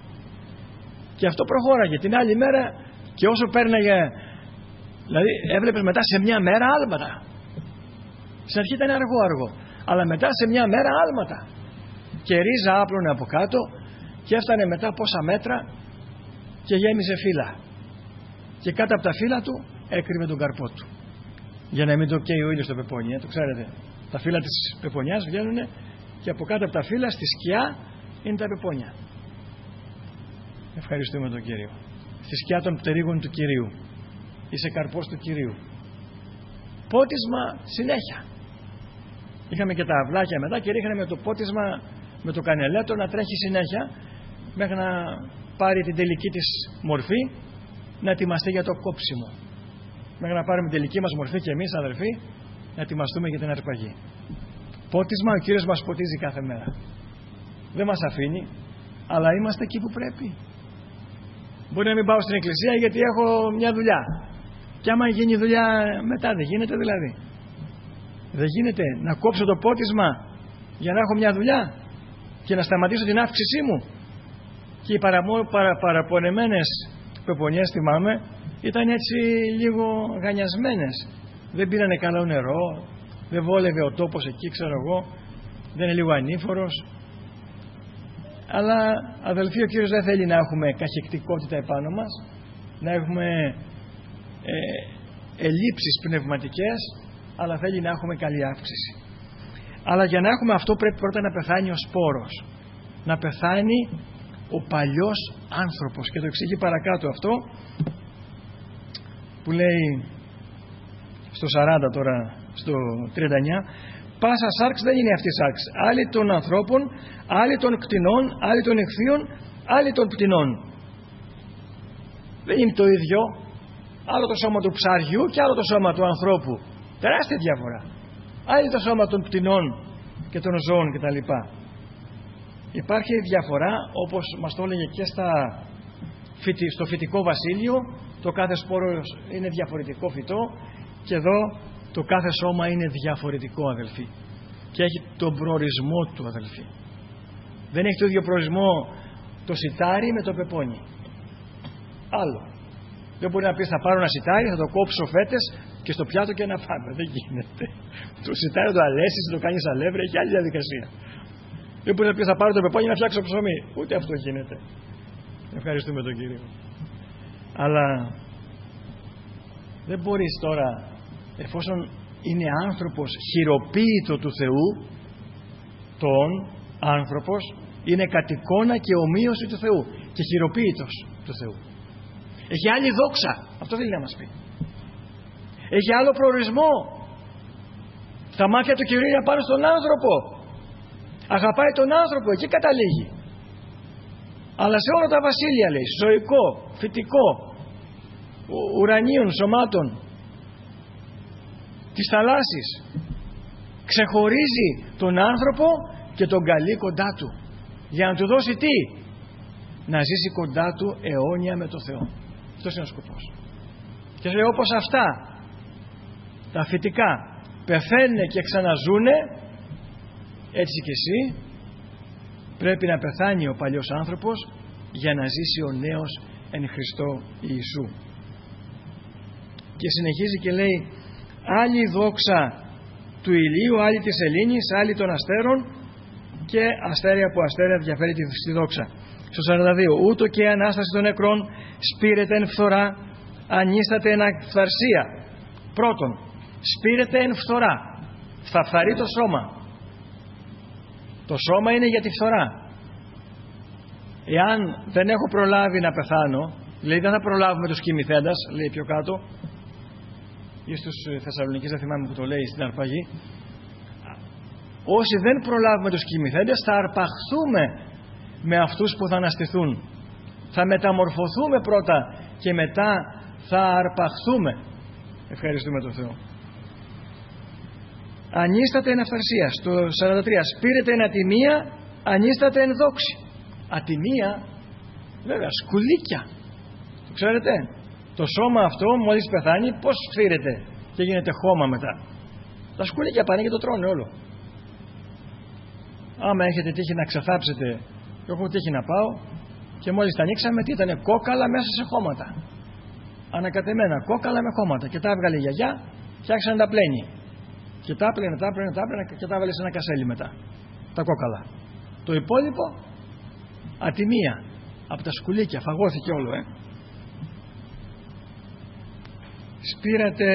[SPEAKER 1] Και αυτό προχώραγε την άλλη μέρα και όσο πέρναγε, δηλαδή έβλεπες μετά σε μια μέρα άλματα. Στην αρχή ήταν αργό αργό, αλλά μετά σε μια μέρα άλματα. Και ρίζα άπλωνε από κάτω και έφτανε μετά πόσα μέτρα και γέμιζε φύλλα. Και κάτω από τα φύλλα του έκρυβε τον καρπό του. Για να μην το καίει ο ήλιος στο πεπόνι, ε, το ξέρετε. Τα φύλλα της πεπονιάς βγαίνουν και από κάτω από τα φύλλα στη σκιά είναι τα πεπόνια. Ευχαριστούμε τον Κύριο. Στη σκιά των πτερίγων του Κυρίου. Είσαι καρπός του Κυρίου. Πότισμα συνέχεια. Είχαμε και τα αυλάκια μετά και ρίχναμε το πότισμα με το κανελέτο να τρέχει συνέχεια μέχρι να πάρει την τελική της μορφή, να ετοιμαστεί για το κόψιμο. Μέχρι να πάρουμε την τελική μας μορφή και εμείς, αδερφοί, να ετοιμαστούμε για την αρπαγή. Πότισμα, ο Κύριος μας ποτίζει κάθε μέρα. Δεν μας αφήνει, αλλά είμαστε εκεί που πρέπει. Μπορεί να μην πάω στην εκκλησία γιατί έχω μια δουλειά. Και άμα γίνει δουλειά μετά, δεν γίνεται δηλαδή? Δεν γίνεται να κόψω το πότισμα για να έχω μια δουλειά και να σταματήσω την αύξησή μου? Και οι παραμο, παρα, παραπονεμένες πεπονιές, θυμάμαι, ήταν έτσι λίγο γανιασμένες. Δεν πήρανε καλό νερό, δεν βόλευε ο τόπος εκεί, ξέρω εγώ, δεν είναι λίγο ανήφορος. Αλλά αδελφοί, ο Κύριος δεν θέλει να έχουμε καχεκτικότητα επάνω μας, να έχουμε ε, ελλείψεις πνευματικές, αλλά θέλει να έχουμε καλή αύξηση. Αλλά για να έχουμε αυτό πρέπει πρώτα να πεθάνει ο σπόρος, να πεθάνει ο παλιός άνθρωπος. Και το εξηγεί παρακάτω αυτό που λέει στο σαράντα, τώρα στο τριάντα εννιά, πάσα σάρξ δεν είναι αυτή σάρξ, άλλη των ανθρώπων, άλλη των κτηνών, άλλη των εχθείων, άλλη των πτηνών. Δεν είναι το ίδιο. Άλλο το σώμα του ψαριού και άλλο το σώμα του ανθρώπου. Τεράστια διαφορά. Άλλη το σώμα των πτηνών και των ζώων κτλ. Υπάρχει διαφορά, όπως μας το έλεγε και στα, στο φυτικό βασίλειο. Το κάθε σπόρος είναι διαφορετικό φυτό και εδώ το κάθε σώμα είναι διαφορετικό, αδελφοί, και έχει τον προορισμό του, αδελφοί. Δεν έχει το ίδιο προορισμό το σιτάρι με το πεπόνι. Άλλο. Δεν μπορεί να πεις θα πάρω ένα σιτάρι, θα το κόψω φέτες και στο πιάτο και να φάμε. Δεν γίνεται. Το σιτάρι το αλέσεις, το κάνεις αλεύρι, έχει άλλη διαδικασία. Δεν μπορεί να πεις θα πάρω το πεπόνι να φτιάξω ψωμί. Ούτε αυτό γίνεται. Ευχαριστούμε τον Κύριο. Αλλά δεν μπορείς τώρα, εφόσον είναι άνθρωπος χειροποίητο του Θεού, τον άνθρωπος είναι κατ' εικόνα και ομοίωση του Θεού και χειροποίητος του Θεού. Έχει άλλη δόξα. Αυτό θέλει να μας πει. Έχει άλλο προορισμό. Τα μάτια του Κυρίου είναι πάνω στον άνθρωπο. Αγαπάει τον άνθρωπο. Εκεί καταλήγει. Αλλά σε όλα τα βασίλεια, λέει, ζωικό, φυτικό, ουρανίων, σωμάτων, της θαλάσσης, Ξεχωρίζει τον άνθρωπο και τον καλεί κοντά του, για να του δώσει τι? Να ζήσει κοντά του αιώνια με το Θεό. Αυτός είναι ο σκοπός. Και λέει, όπως αυτά τα φυτικά πεθαίνουν και ξαναζούνε, έτσι και εσύ πρέπει να πεθάνει ο παλιός άνθρωπος για να ζήσει ο νέος εν Χριστώ Ιησού. Και συνεχίζει και λέει, άλλη δόξα του ηλίου, άλλη της σελήνης, άλλη των αστέρων, και αστέρια που αστέρια διαφέρει τη δόξα. Στο σαράντα δύο, ούτω και η Ανάσταση των νεκρών σπείρεται εν φθορά, ανίσταται εν αυθαρσία. Πρώτον, σπείρεται εν φθορά, θα φθαρεί το σώμα. Το σώμα είναι για τη φθορά. Εάν δεν έχω προλάβει να πεθάνω, δηλαδή δεν θα προλάβουμε τους κοιμηθέντας, λέει πιο κάτω, ή στους Θεσσαλονικείς, δεν θυμάμαι που το λέει στην αρπαγή, όσοι δεν προλάβουμε τους κοιμηθέντες θα αρπαχθούμε με αυτούς που θα αναστηθούν. Θα μεταμορφωθούμε πρώτα και μετά θα αρπαχθούμε. Ευχαριστούμε τον Θεό. Ανίσταται εν αυθαρσία. Στο σαράντα τρία, σπείρεται εν ατιμία, ανίσταται εν δόξη. Ατιμία, βέβαια, σκουλίκια. Το ξέρετε, το σώμα αυτό μόλις πεθάνει πως σφύρεται και γίνεται χώμα μετά. Τα σκουλίκια πάνε και το τρώνε όλο. Άμα έχετε τύχει να ξεθάψετε, και έχω τύχει να πάω, και μόλις τα ανοίξαμε, τι ήτανε? Κόκαλα μέσα σε χώματα. Ανακατεμένα κόκαλα με χώματα. Και τα έβγαλε η γιαγιά και άρχισε να τα πλένει. Και τα πλένε, τα πλένε, τα πλένε και τα έβαλε σε ένα κασέλι μετά. Τα κόκαλα. Το υπόλοιπο ατιμία. Από τα σκουλίκια, φαγώθηκε όλο, ε. Σπήρατε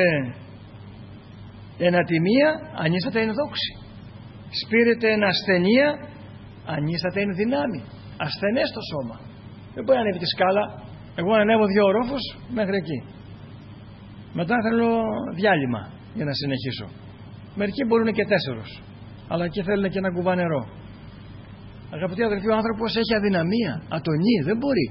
[SPEAKER 1] εν ατιμία, ανίσταται εν δόξη. Σπήρετε εν ασθενεία, ανίσταται εν δυνάμει. Ασθενές το σώμα. Δεν μπορεί να ανέβει τη σκάλα. Εγώ να ανέβω δύο ορόφους μέχρι εκεί. Μετά θέλω διάλειμμα για να συνεχίσω. Μερικοί μπορούν και τέσσερους, αλλά εκεί θέλουν και ένα κουβά νερό. Αγαπητοί αδελφοί, ο άνθρωπος έχει αδυναμία, ατονή, δεν μπορεί.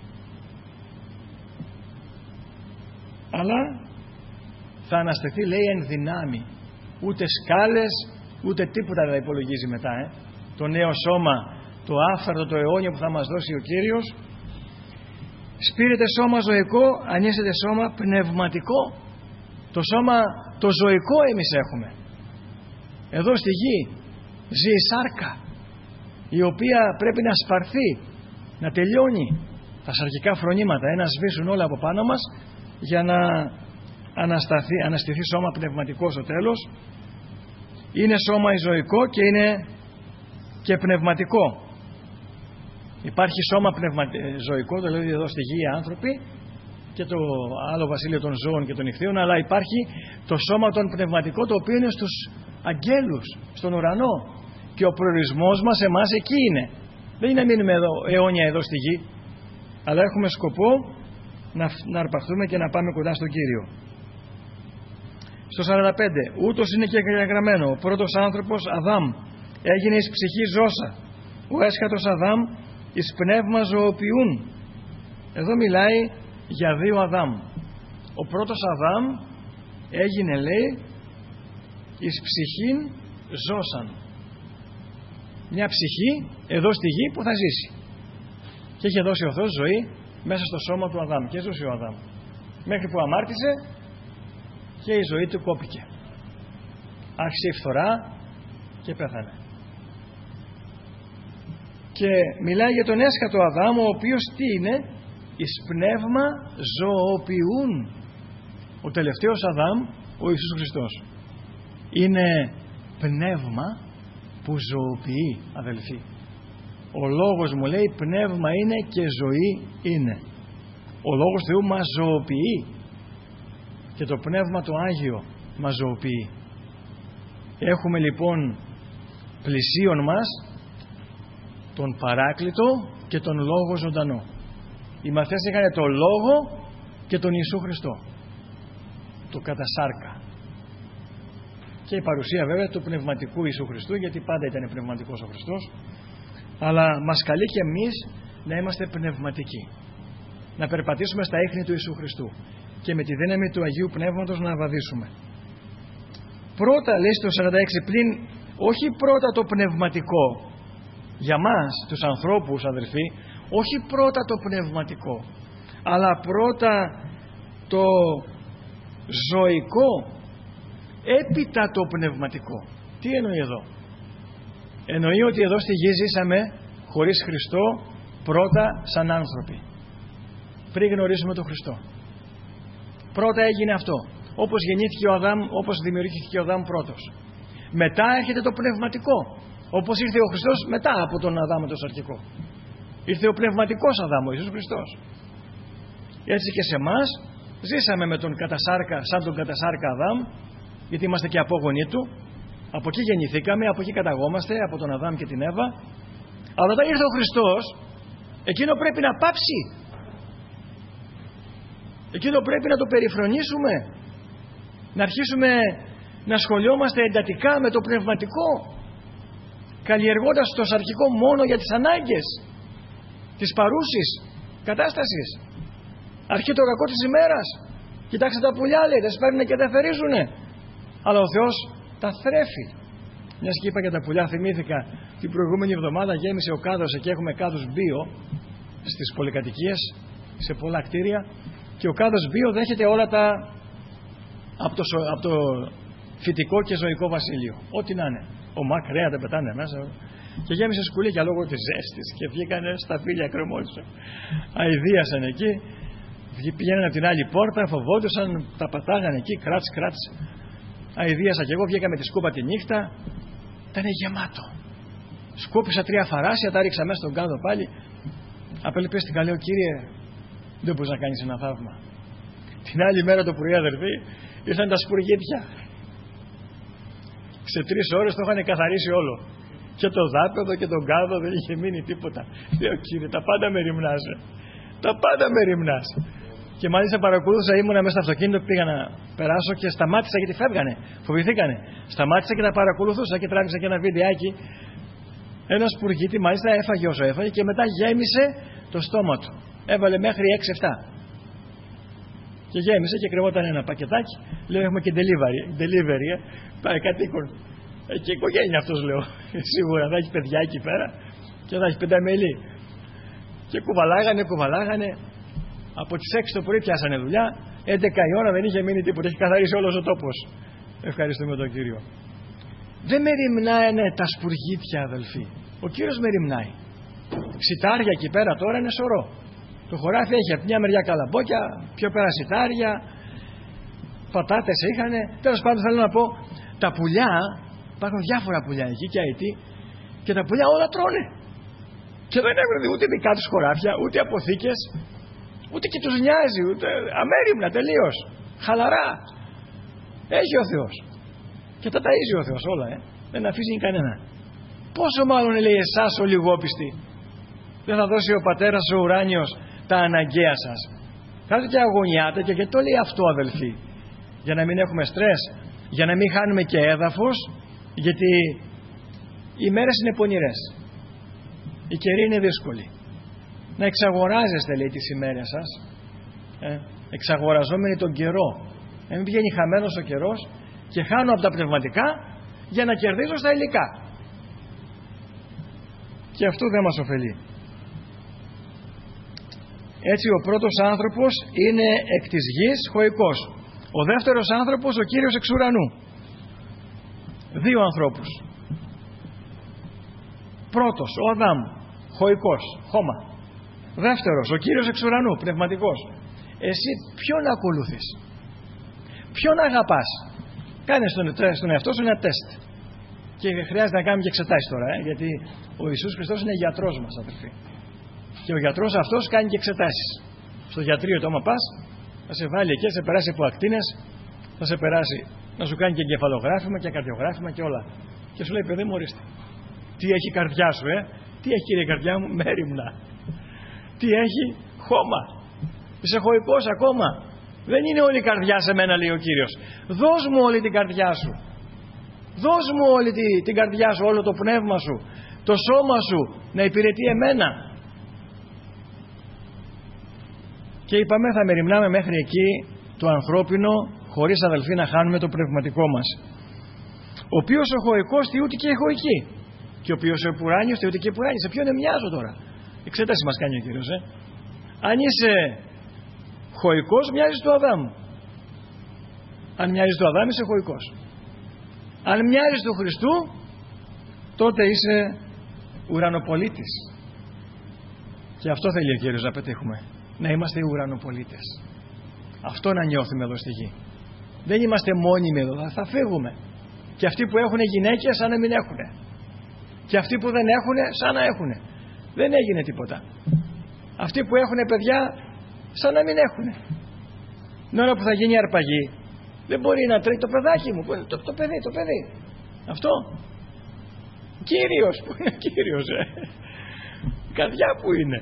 [SPEAKER 1] Αλλά θα αναστηθεί, λέει, εν δυνάμει. Ούτε σκάλες, ούτε τίποτα δεν θα υπολογίζει μετά, ε. Το νέο σώμα, το άφθαρτο, το αιώνιο που θα μας δώσει ο Κύριος. Σπείρεται σώμα ζωικό, ανίσταται σώμα πνευματικό. Το σώμα το ζωικό εμείς έχουμε. Εδώ στη γη ζει η σάρκα, η οποία πρέπει να σπαρθεί, να τελειώνει τα σαρκικά φρονήματα, ε, να σβήσουν όλα από πάνω μας, για να ανασταθεί, αναστηθεί σώμα πνευματικό στο τέλος. Είναι σώμα ζωικό και είναι και πνευματικό. Υπάρχει σώμα πνευμα... ζωικό, δηλαδή εδώ στη γη οι άνθρωποι, και το άλλο βασίλειο των ζώων και των ηχθείων, αλλά υπάρχει το σώμα των πνευματικό, το οποίο είναι στους αγγέλους, στον ουρανό, και ο προορισμός μας εμάς εκεί είναι. Δεν είναι να μείνουμε εδώ, αιώνια εδώ στη γη, αλλά έχουμε σκοπό να, να αρπαχθούμε και να πάμε κοντά στον Κύριο. Στο σαράντα πέντε, ούτως είναι και γραμμένο, ο πρώτος άνθρωπος Αδάμ έγινε εις ψυχή ζώσα, ο έσχατος Αδάμ εις πνεύμα ζωοποιούν. Εδώ μιλάει για δύο Αδάμ. Ο πρώτος Αδάμ έγινε, λέει, εις ψυχήν ζώσαν. Μια ψυχή εδώ στη γη που θα ζήσει. Και είχε δώσει ο Θεός ζωή μέσα στο σώμα του Αδάμ. Και ζούσε ο Αδάμ μέχρι που αμάρτησε και η ζωή του κόπηκε. Άρχισε η φθορά και πέθανε. Και μιλάει για τον έσχατο Αδάμ, ο οποίος τι είναι? Εις πνεύμα ζωοποιούν. Ο τελευταίος Αδάμ, ο Ιησούς Χριστός, είναι πνεύμα που ζωοποιεί, αδελφοί. Ο λόγος, μου λέει, πνεύμα είναι και ζωή είναι. Ο λόγος Θεού μας ζωοποιεί και το πνεύμα το Άγιο μας ζωοποιεί. Έχουμε λοιπόν πλησίον μας τον Παράκλητο και τον Λόγο ζωντανό. Οι μαθητές είχαν τον Λόγο και τον Ιησού Χριστό, το κατασάρκα, και η παρουσία βέβαια του πνευματικού Ιησού Χριστού, γιατί πάντα ήταν πνευματικός ο Χριστός, αλλά μας καλεί και εμείς να είμαστε πνευματικοί, να περπατήσουμε στα ίχνη του Ιησού Χριστού και με τη δύναμη του Αγίου Πνεύματος να βαδίσουμε. πρώτα, λέει στο σαράντα έξι, πλην όχι πρώτα το πνευματικό, για μας τους ανθρώπους αδελφοί, όχι πρώτα το πνευματικό, αλλά πρώτα το ζωικό, έπειτα το πνευματικό. Τι εννοεί εδώ? Εννοεί ότι εδώ στη γη ζήσαμε χωρίς Χριστό πρώτα σαν άνθρωποι, πριν γνωρίσουμε τον Χριστό. Πρώτα έγινε αυτό, όπως γεννήθηκε ο Αδάμ, όπως δημιουργήθηκε ο Αδάμ πρώτος. Μετά έρχεται το πνευματικό, όπως ήρθε ο Χριστός μετά από τον Αδάμ τον αρχικό. Ήρθε ο πνευματικός Αδάμ, ο Ιησούς Χριστός. Έτσι και σε εμάς ζήσαμε με τον κατασάρκα, σαν τον κατασάρκα Αδάμ, γιατί είμαστε και απόγονοι του. Από εκεί γεννηθήκαμε, από εκεί καταγόμαστε, από τον Αδάμ και την Εύα. Αλλά όταν ήρθε ο Χριστός, εκείνο πρέπει να πάψει. Εκείνο πρέπει να το περιφρονήσουμε, να αρχίσουμε να ασχολιόμαστε εντατικά με το πνευματικό, καλλιεργώντας το σαρκικό μόνο για τις ανάγκες της παρούσης κατάστασης. Αρχεί το κακό της ημέρας. Κοιτάξτε τα πουλιά, λέει, τα σπέρνουν και τα θερίζουνε. Αλλά ο Θεός τα θρέφει. Μιας και είπα για τα πουλιά, θυμήθηκα την προηγούμενη εβδομάδα γέμισε ο κάδος, εκεί έχουμε κάδους μπιο στις πολυκατοικίες, σε πολλά κτίρια, και ο κάδος μπιο δέχεται όλα τα από το, από το φυτικό και ζωικό βασίλειο. Ό,τι να είναι. Ομά, κρέα τα πετάνε μέσα. Και γέμισε σκουλίκια λόγω της ζέστης και βγήκανε στα φύλλα, κρεμόντουσαν. Αηδίασαν εκεί. Πηγαίνανε από την άλλη πόρτα, φοβόντουσαν, τα πατάγανε εκεί, κράτς, κράτς. Αηδίασα και εγώ, βγήκα με τη σκούπα τη νύχτα. Ήταν γεμάτο. Σκούπισα τρία φαράσια, τα ρίξα μέσα στον κάδο πάλι. Απελπίστηκα, λέω, κύριε, δεν μπορείς να κάνεις ένα θαύμα? Την άλλη μέρα το πρωί, αδερφοί, ήρθαν τα σπουργίτια. Σε τρεις ώρες το είχαν καθαρίσει όλο. Και το δάπεδο και τον κάδο, δεν είχε μείνει τίποτα. Λέω, κύριε, τα πάντα με ρημνάς. Τα πάντα με ρημνάς. Και μάλιστα παρακολούθησα, ήμουνα μέσα στο αυτοκίνητο, πήγα να περάσω και σταμάτησα γιατί φεύγανε. Φοβηθήκανε. Σταμάτησα και τα παρακολουθούσα και τράβηξα και ένα βιντεάκι. Ένα σπουργίτη, μάλιστα έφαγε όσο έφαγε και μετά γέμισε το στόμα του. Έβαλε μέχρι έξι εφτά. Και γέμισε και κρεμόταν ένα πακετάκι. Λέω, έχουμε και delivery. Delivery, ε. Πάει κατοίκον. Ε, και οικογένεια αυτός, λέω. Σίγουρα θα έχει παιδιά εκεί πέρα και θα έχει πενταμελή. Και κουβαλάγανε, κουβαλάγανε. Από τις έξι το πρωί πιάσανε δουλειά. έντεκα η ώρα δεν είχε μείνει τίποτα. Έχει καθαρίσει όλος ο τόπος. Ευχαριστούμε τον Κύριο. Δεν με ρημνάνε τα σπουργίτια, αδελφοί. Ο Κύριος με ρημνάει. Σιτάρια εκεί πέρα τώρα είναι σωρό. Το χωράφι έχει από μια μεριά καλαμπόκια, πιο πέρα σιτάρια, πατάτες είχανε. Τέλος πάντων θέλω να πω, τα πουλιά, υπάρχουν διάφορα πουλιά εκεί και αετή, και τα πουλιά όλα τρώνε. Και δεν έχουν ούτε δικά τους χωράφια, ούτε αποθήκες, ούτε και τους νοιάζει, ούτε αμέριμνα τελείως. Χαλαρά. Έχει ο Θεός. Και τα ταΐζει ο Θεός όλα, ε. Δεν αφήσει κανένα. Πόσο μάλλον, λέει, εσάς ο λιγόπιστοι, δεν θα δώσει ο Πατέρας ο ουράνιος τα αναγκαία σας? Κάτω και αγωνιάτε. Και γιατί το λέει αυτό, αδελφοί? Για να μην έχουμε στρες, για να μην χάνουμε και έδαφος, γιατί οι μέρες είναι πονηρές, η καιρή είναι δύσκολη. Να εξαγοράζεστε, λέει, τις ημέρες σας, ε, εξαγοραζόμενοι τον καιρό. Να μην βγαίνει χαμένος ο καιρός και χάνω από τα πνευματικά για να κερδίζω στα υλικά. Και αυτό δεν μας ωφελεί. Έτσι ο πρώτος άνθρωπος είναι εκ της γης, χωικός. Ο δεύτερος άνθρωπος, ο Κύριος εξ ουρανού. Δύο ανθρώπους. Πρώτος, ο Αδάμ, χωικός, χώμα. Δεύτερος, ο Κύριος εξ ουρανού, πνευματικός. Εσύ ποιον ακολουθείς? Ποιον αγαπάς? Κάνε στον, στον εαυτό σου ένα τεστ. Και χρειάζεται να κάνουμε και εξετάσεις τώρα, ε, γιατί ο Ιησούς Χριστός είναι γιατρός μας, αδελφοί. Και ο γιατρός αυτός κάνει και εξετάσεις. Στο γιατρείο το άμα πας, θα σε βάλει εκεί, θα σε περάσει από ακτίνες, θα σε περάσει να σου κάνει και εγκεφαλογράφημα και καρδιογράφημα και όλα. Και σου λέει, παιδί μου, ορίστε. Τι έχει η καρδιά σου, ε? Τι έχει, κύριε, η καρδιά μου? Μέριμνα. Τι έχει? Χώμα. Είσαι χωικός ακόμα. Δεν είναι όλη η καρδιά σε μένα, λέει ο Κύριος. Δώσ' μου όλη την καρδιά σου. Δώσ' μου όλη την καρδιά σου, όλο το πνεύμα σου, το σώμα σου να υπηρετεί εμένα. Και είπαμε, θα μεριμνάμε μέχρι εκεί το ανθρώπινο, χωρίς, αδελφοί, να χάνουμε το πνευματικό μας. Ο οποίος ο χωικός θειούται και η χωική. Και ο οποίος ο επουράνιος θειούται και η επουράνιος. Σε ποιον μοιάζω τώρα? Εξέταση μας κάνει ο Κύριος. Ε? Αν είσαι χωικός, μοιάζεις του Αδάμ. Αν μοιάζεις του Αδάμ, είσαι χωικός. Αν μοιάζεις του Χριστού, τότε είσαι ουρανοπολίτης. Και αυτό θέλει ο Κύριος να πετύχουμε. Να είμαστε ουρανοπολίτες. Αυτό να νιώθουμε εδώ στη γη. Δεν είμαστε μόνιμοι εδώ, θα φύγουμε. Και αυτοί που έχουν γυναίκες σαν να μην έχουν. Και αυτοί που δεν έχουν σαν να έχουν. Δεν έγινε τίποτα. Αυτοί που έχουν παιδιά σαν να μην έχουν. Την ώρα που θα γίνει αρπαγή, δεν μπορεί να τρέχει το παιδάκι μου. Το, το παιδί, το παιδί. Αυτό. Κύριος, που είναι ο Κύριος. Ε. Η καρδιά που είναι.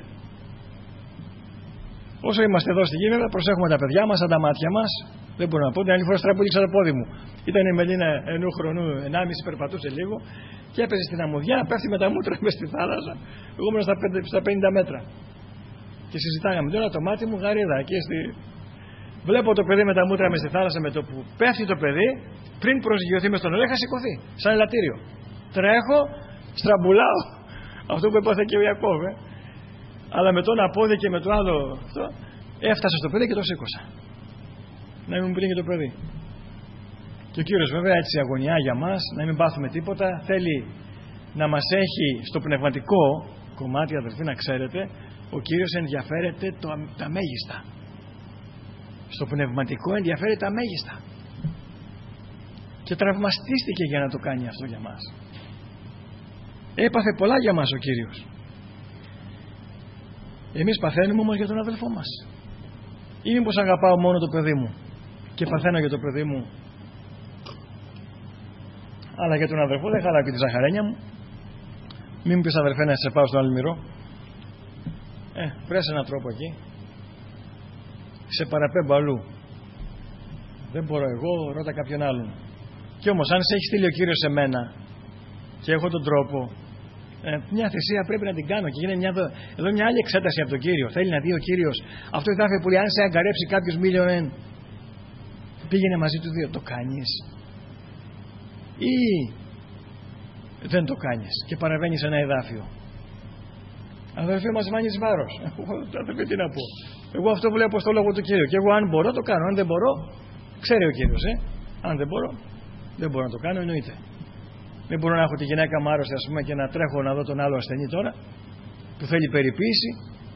[SPEAKER 1] Όσο είμαστε εδώ στη γη, βέβαια, προσέχουμε τα παιδιά μας, σαν τα μάτια μας. Δεν μπορώ να πω. Την άλλη φορά στραπούληξα το πόδι μου. Ήταν η Μελίνα ενού χρονού, ενάμιση, περπατούσε λίγο και έπαιζε στην αμμουδιά, πέφτει με τα μούτρα μες στη θάλασσα. Εγώ ήμουν στα πενήντα μέτρα. Και συζητάγαμε. Τώρα το μάτι μου γαρίδα. Εκεί στη... Βλέπω το παιδί με τα μούτρα μες στη θάλασσα, με το που πέφτει το παιδί, πριν προσγειωθεί μες στον νερό, είχα σηκωθεί. Σαν ελαττήριο. Τρέχω, στραμπουλάω. Αυτό που έπαθε και ο Ιακώβ. Ε. Αλλά με το ένα πόδι και με το άλλο αυτό, έφτασα στο παιδί και το σήκωσα. Να μην μου πλήγει το παιδί. Και ο Κύριος βέβαια έτσι αγωνιά για μας, να μην πάθουμε τίποτα. Θέλει να μας έχει στο πνευματικό κομμάτι, αδελφοί, να ξέρετε, ο Κύριος ενδιαφέρεται το, τα μέγιστα. Στο πνευματικό ενδιαφέρεται τα μέγιστα. Και τραυμαστίστηκε για να το κάνει αυτό για μας. Έπαθε πολλά για μας ο Κύριος. Εμείς παθαίνουμε όμως για τον αδελφό μας. Ή μήπως αγαπάω μόνο το παιδί μου και παθαίνω για το παιδί μου, αλλά για τον αδελφό δεν χαλάω και τη ζαχαρένια μου. Μην μου πεις, αδελφέ, να σε πάω στον άλλο μυρό. Ε, βρες έναν τρόπο εκεί. Σε παραπέμπω αλλού. Δεν μπορώ εγώ, ρώτα κάποιον άλλον. Κι όμως αν σε έχει στείλει ο Κύριος σε μένα και έχω τον τρόπο, ε, μια θυσία πρέπει να την κάνω. Και γίνεται μια, εδώ μια άλλη εξέταση από τον Κύριο. Θέλει να δει ο Κύριος αυτό το άφη που λέει, αν σε αγκαρέψει κάποιος μίλιον, πήγαινε μαζί του δύο. Το κάνεις ή δεν το κάνεις και παραβαίνεις ένα εδάφιο? Αδελφοί, μας βάνεις βάρος. Αδελφοί, τι να πω. Εγώ αυτό βλέπω στο λόγο του Κύριου. Και εγώ αν μπορώ το κάνω. Αν δεν μπορώ, ξέρει ο Κύριος. Ε? Αν δεν μπορώ, δεν μπορώ να το κάνω, εννοείται. Δεν μπορώ να έχω τη γυναίκα μου άρρωστη, ας πούμε, και να τρέχω να δω τον άλλο ασθενή τώρα που θέλει περιποίηση.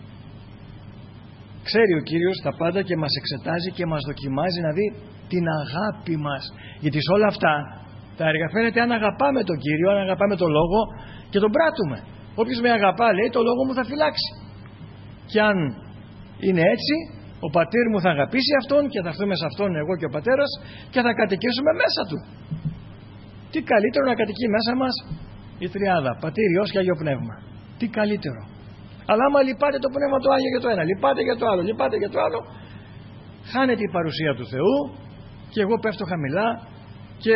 [SPEAKER 1] Ξέρει ο Κύριος τα πάντα και μας εξετάζει και μας δοκιμάζει να δει την αγάπη μας. Γιατί σε όλα αυτά τα έργα φαίνεται αν αγαπάμε τον Κύριο, αν αγαπάμε τον Λόγο και τον πράττουμε. Όποιος με αγαπά, λέει, το Λόγο μου θα φυλάξει. Και αν είναι έτσι, ο πατήρ μου θα αγαπήσει αυτόν και θα έρθουμε σε αυτόν εγώ και ο πατέρας και θα κατοικήσουμε μέσα του. Τι καλύτερο να κατοικεί μέσα μας η τριάδα, πατήρ, Υιός και Άγιο Πνεύμα. Τι καλύτερο. Αλλά άμα λυπάται το Πνεύμα το Άγιο για το ένα, λυπάται για το άλλο, λυπάται για το άλλο, χάνεται η παρουσία του Θεού και εγώ πέφτω χαμηλά και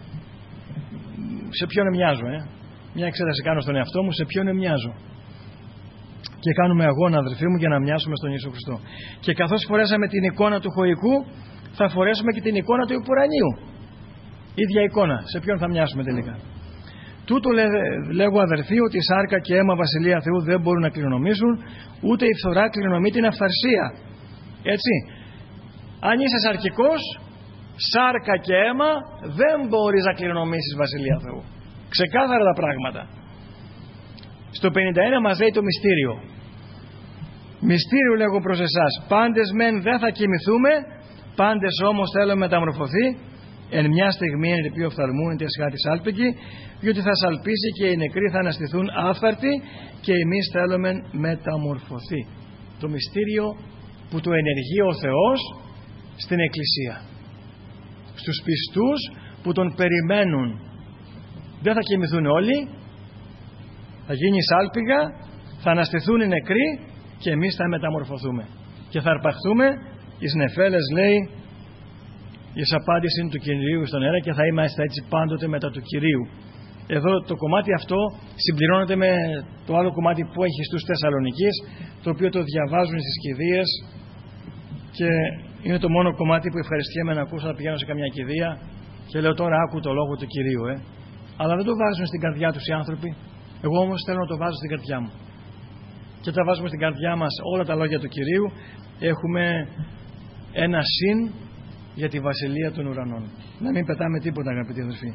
[SPEAKER 1] σε ποιον μοιάζω, ε? Μια εξέταση κάνω στον εαυτό μου, σε ποιον μοιάζω. Και κάνουμε αγώνα, αδελφοί μου, για να μοιάσουμε στον Ιησού Χριστό. Και καθώς φορέσαμε την εικόνα του χωικού, θα φορέσουμε και την εικόνα του υπουρανίου. Ίδια εικόνα. Σε ποιον θα μοιάσουμε τελικά? Τούτο λέ, λέγω, αδελφοί, ότι η σάρκα και αίμα βασιλεία Θεού δεν μπορούν να κληρονομήσουν, ούτε η φθορά κληρονομεί την αυθαρσία. Έτσι. Αν είσαι σαρκικός, σάρκα και αίμα δεν μπορείς να κληρονομήσεις βασιλεία Θεού. Ξεκάθαρα τα πράγματα. Στο πενήντα ένα μας λέει το μυστήριο. Μυστήριο λέγω προς εσάς. Πάντες μεν δεν θα κοιμηθούμε, πάντες όμως θέλουμε μεταμορφωθεί εν μια στιγμή εν ρηπείο οφθαλμού εν τη εσχάτης άλπικη, διότι θα σαλπίσει και οι νεκροί θα αναστηθούν άφθαρτοι και εμείς θέλουμε μεταμορφωθεί. Το μυστήριο που το ενεργεί ο Θεός στην Εκκλησία. Στους πιστούς που τον περιμένουν. Δεν θα κοιμηθούν όλοι, θα γίνει σάλπιγα, θα αναστηθούν οι νεκροί και εμείς θα μεταμορφωθούμε. Και θα αρπαχθούμε εις νεφέλες, λέει, εις απάντηση του Κυρίου στον αέρα και θα είμαστε έτσι πάντοτε μετά του Κυρίου. Εδώ το κομμάτι αυτό συμπληρώνεται με το άλλο κομμάτι που έχει στους Θεσσαλονικείς, το οποίο το διαβάζουν στις κηδείες και είναι το μόνο κομμάτι που ευχαριστιέμαι να ακούσω να πηγαίνω σε καμιά κηδεία Και λέω τώρα άκου το λόγο του Κυρίου, ε. Αλλά δεν το βάζουν στην καρδιά τους οι άνθρωποι. Εγώ όμως θέλω να το βάζω στην καρδιά μου. Και όταν βάζουμε στην καρδιά μας όλα τα λόγια του Κυρίου, έχουμε ένα συν για τη βασιλεία των ουρανών. Να μην πετάμε τίποτα, αγαπητοί αδελφοί.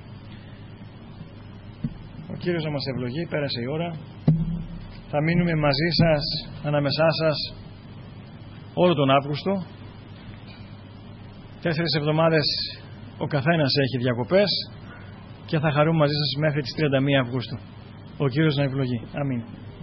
[SPEAKER 1] Ο Κύριος να μας ευλογεί, πέρασε η ώρα. Θα μείνουμε μαζί σας, ανάμεσά σας, όλο τον Αύγουστο. Τέσσερις εβδομάδες ο καθένας έχει διακοπές και θα χαρούμε μαζί σας μέχρι τις τριάντα μία Αυγούστου. Ο Κύριος να ευλογεί. Αμήν.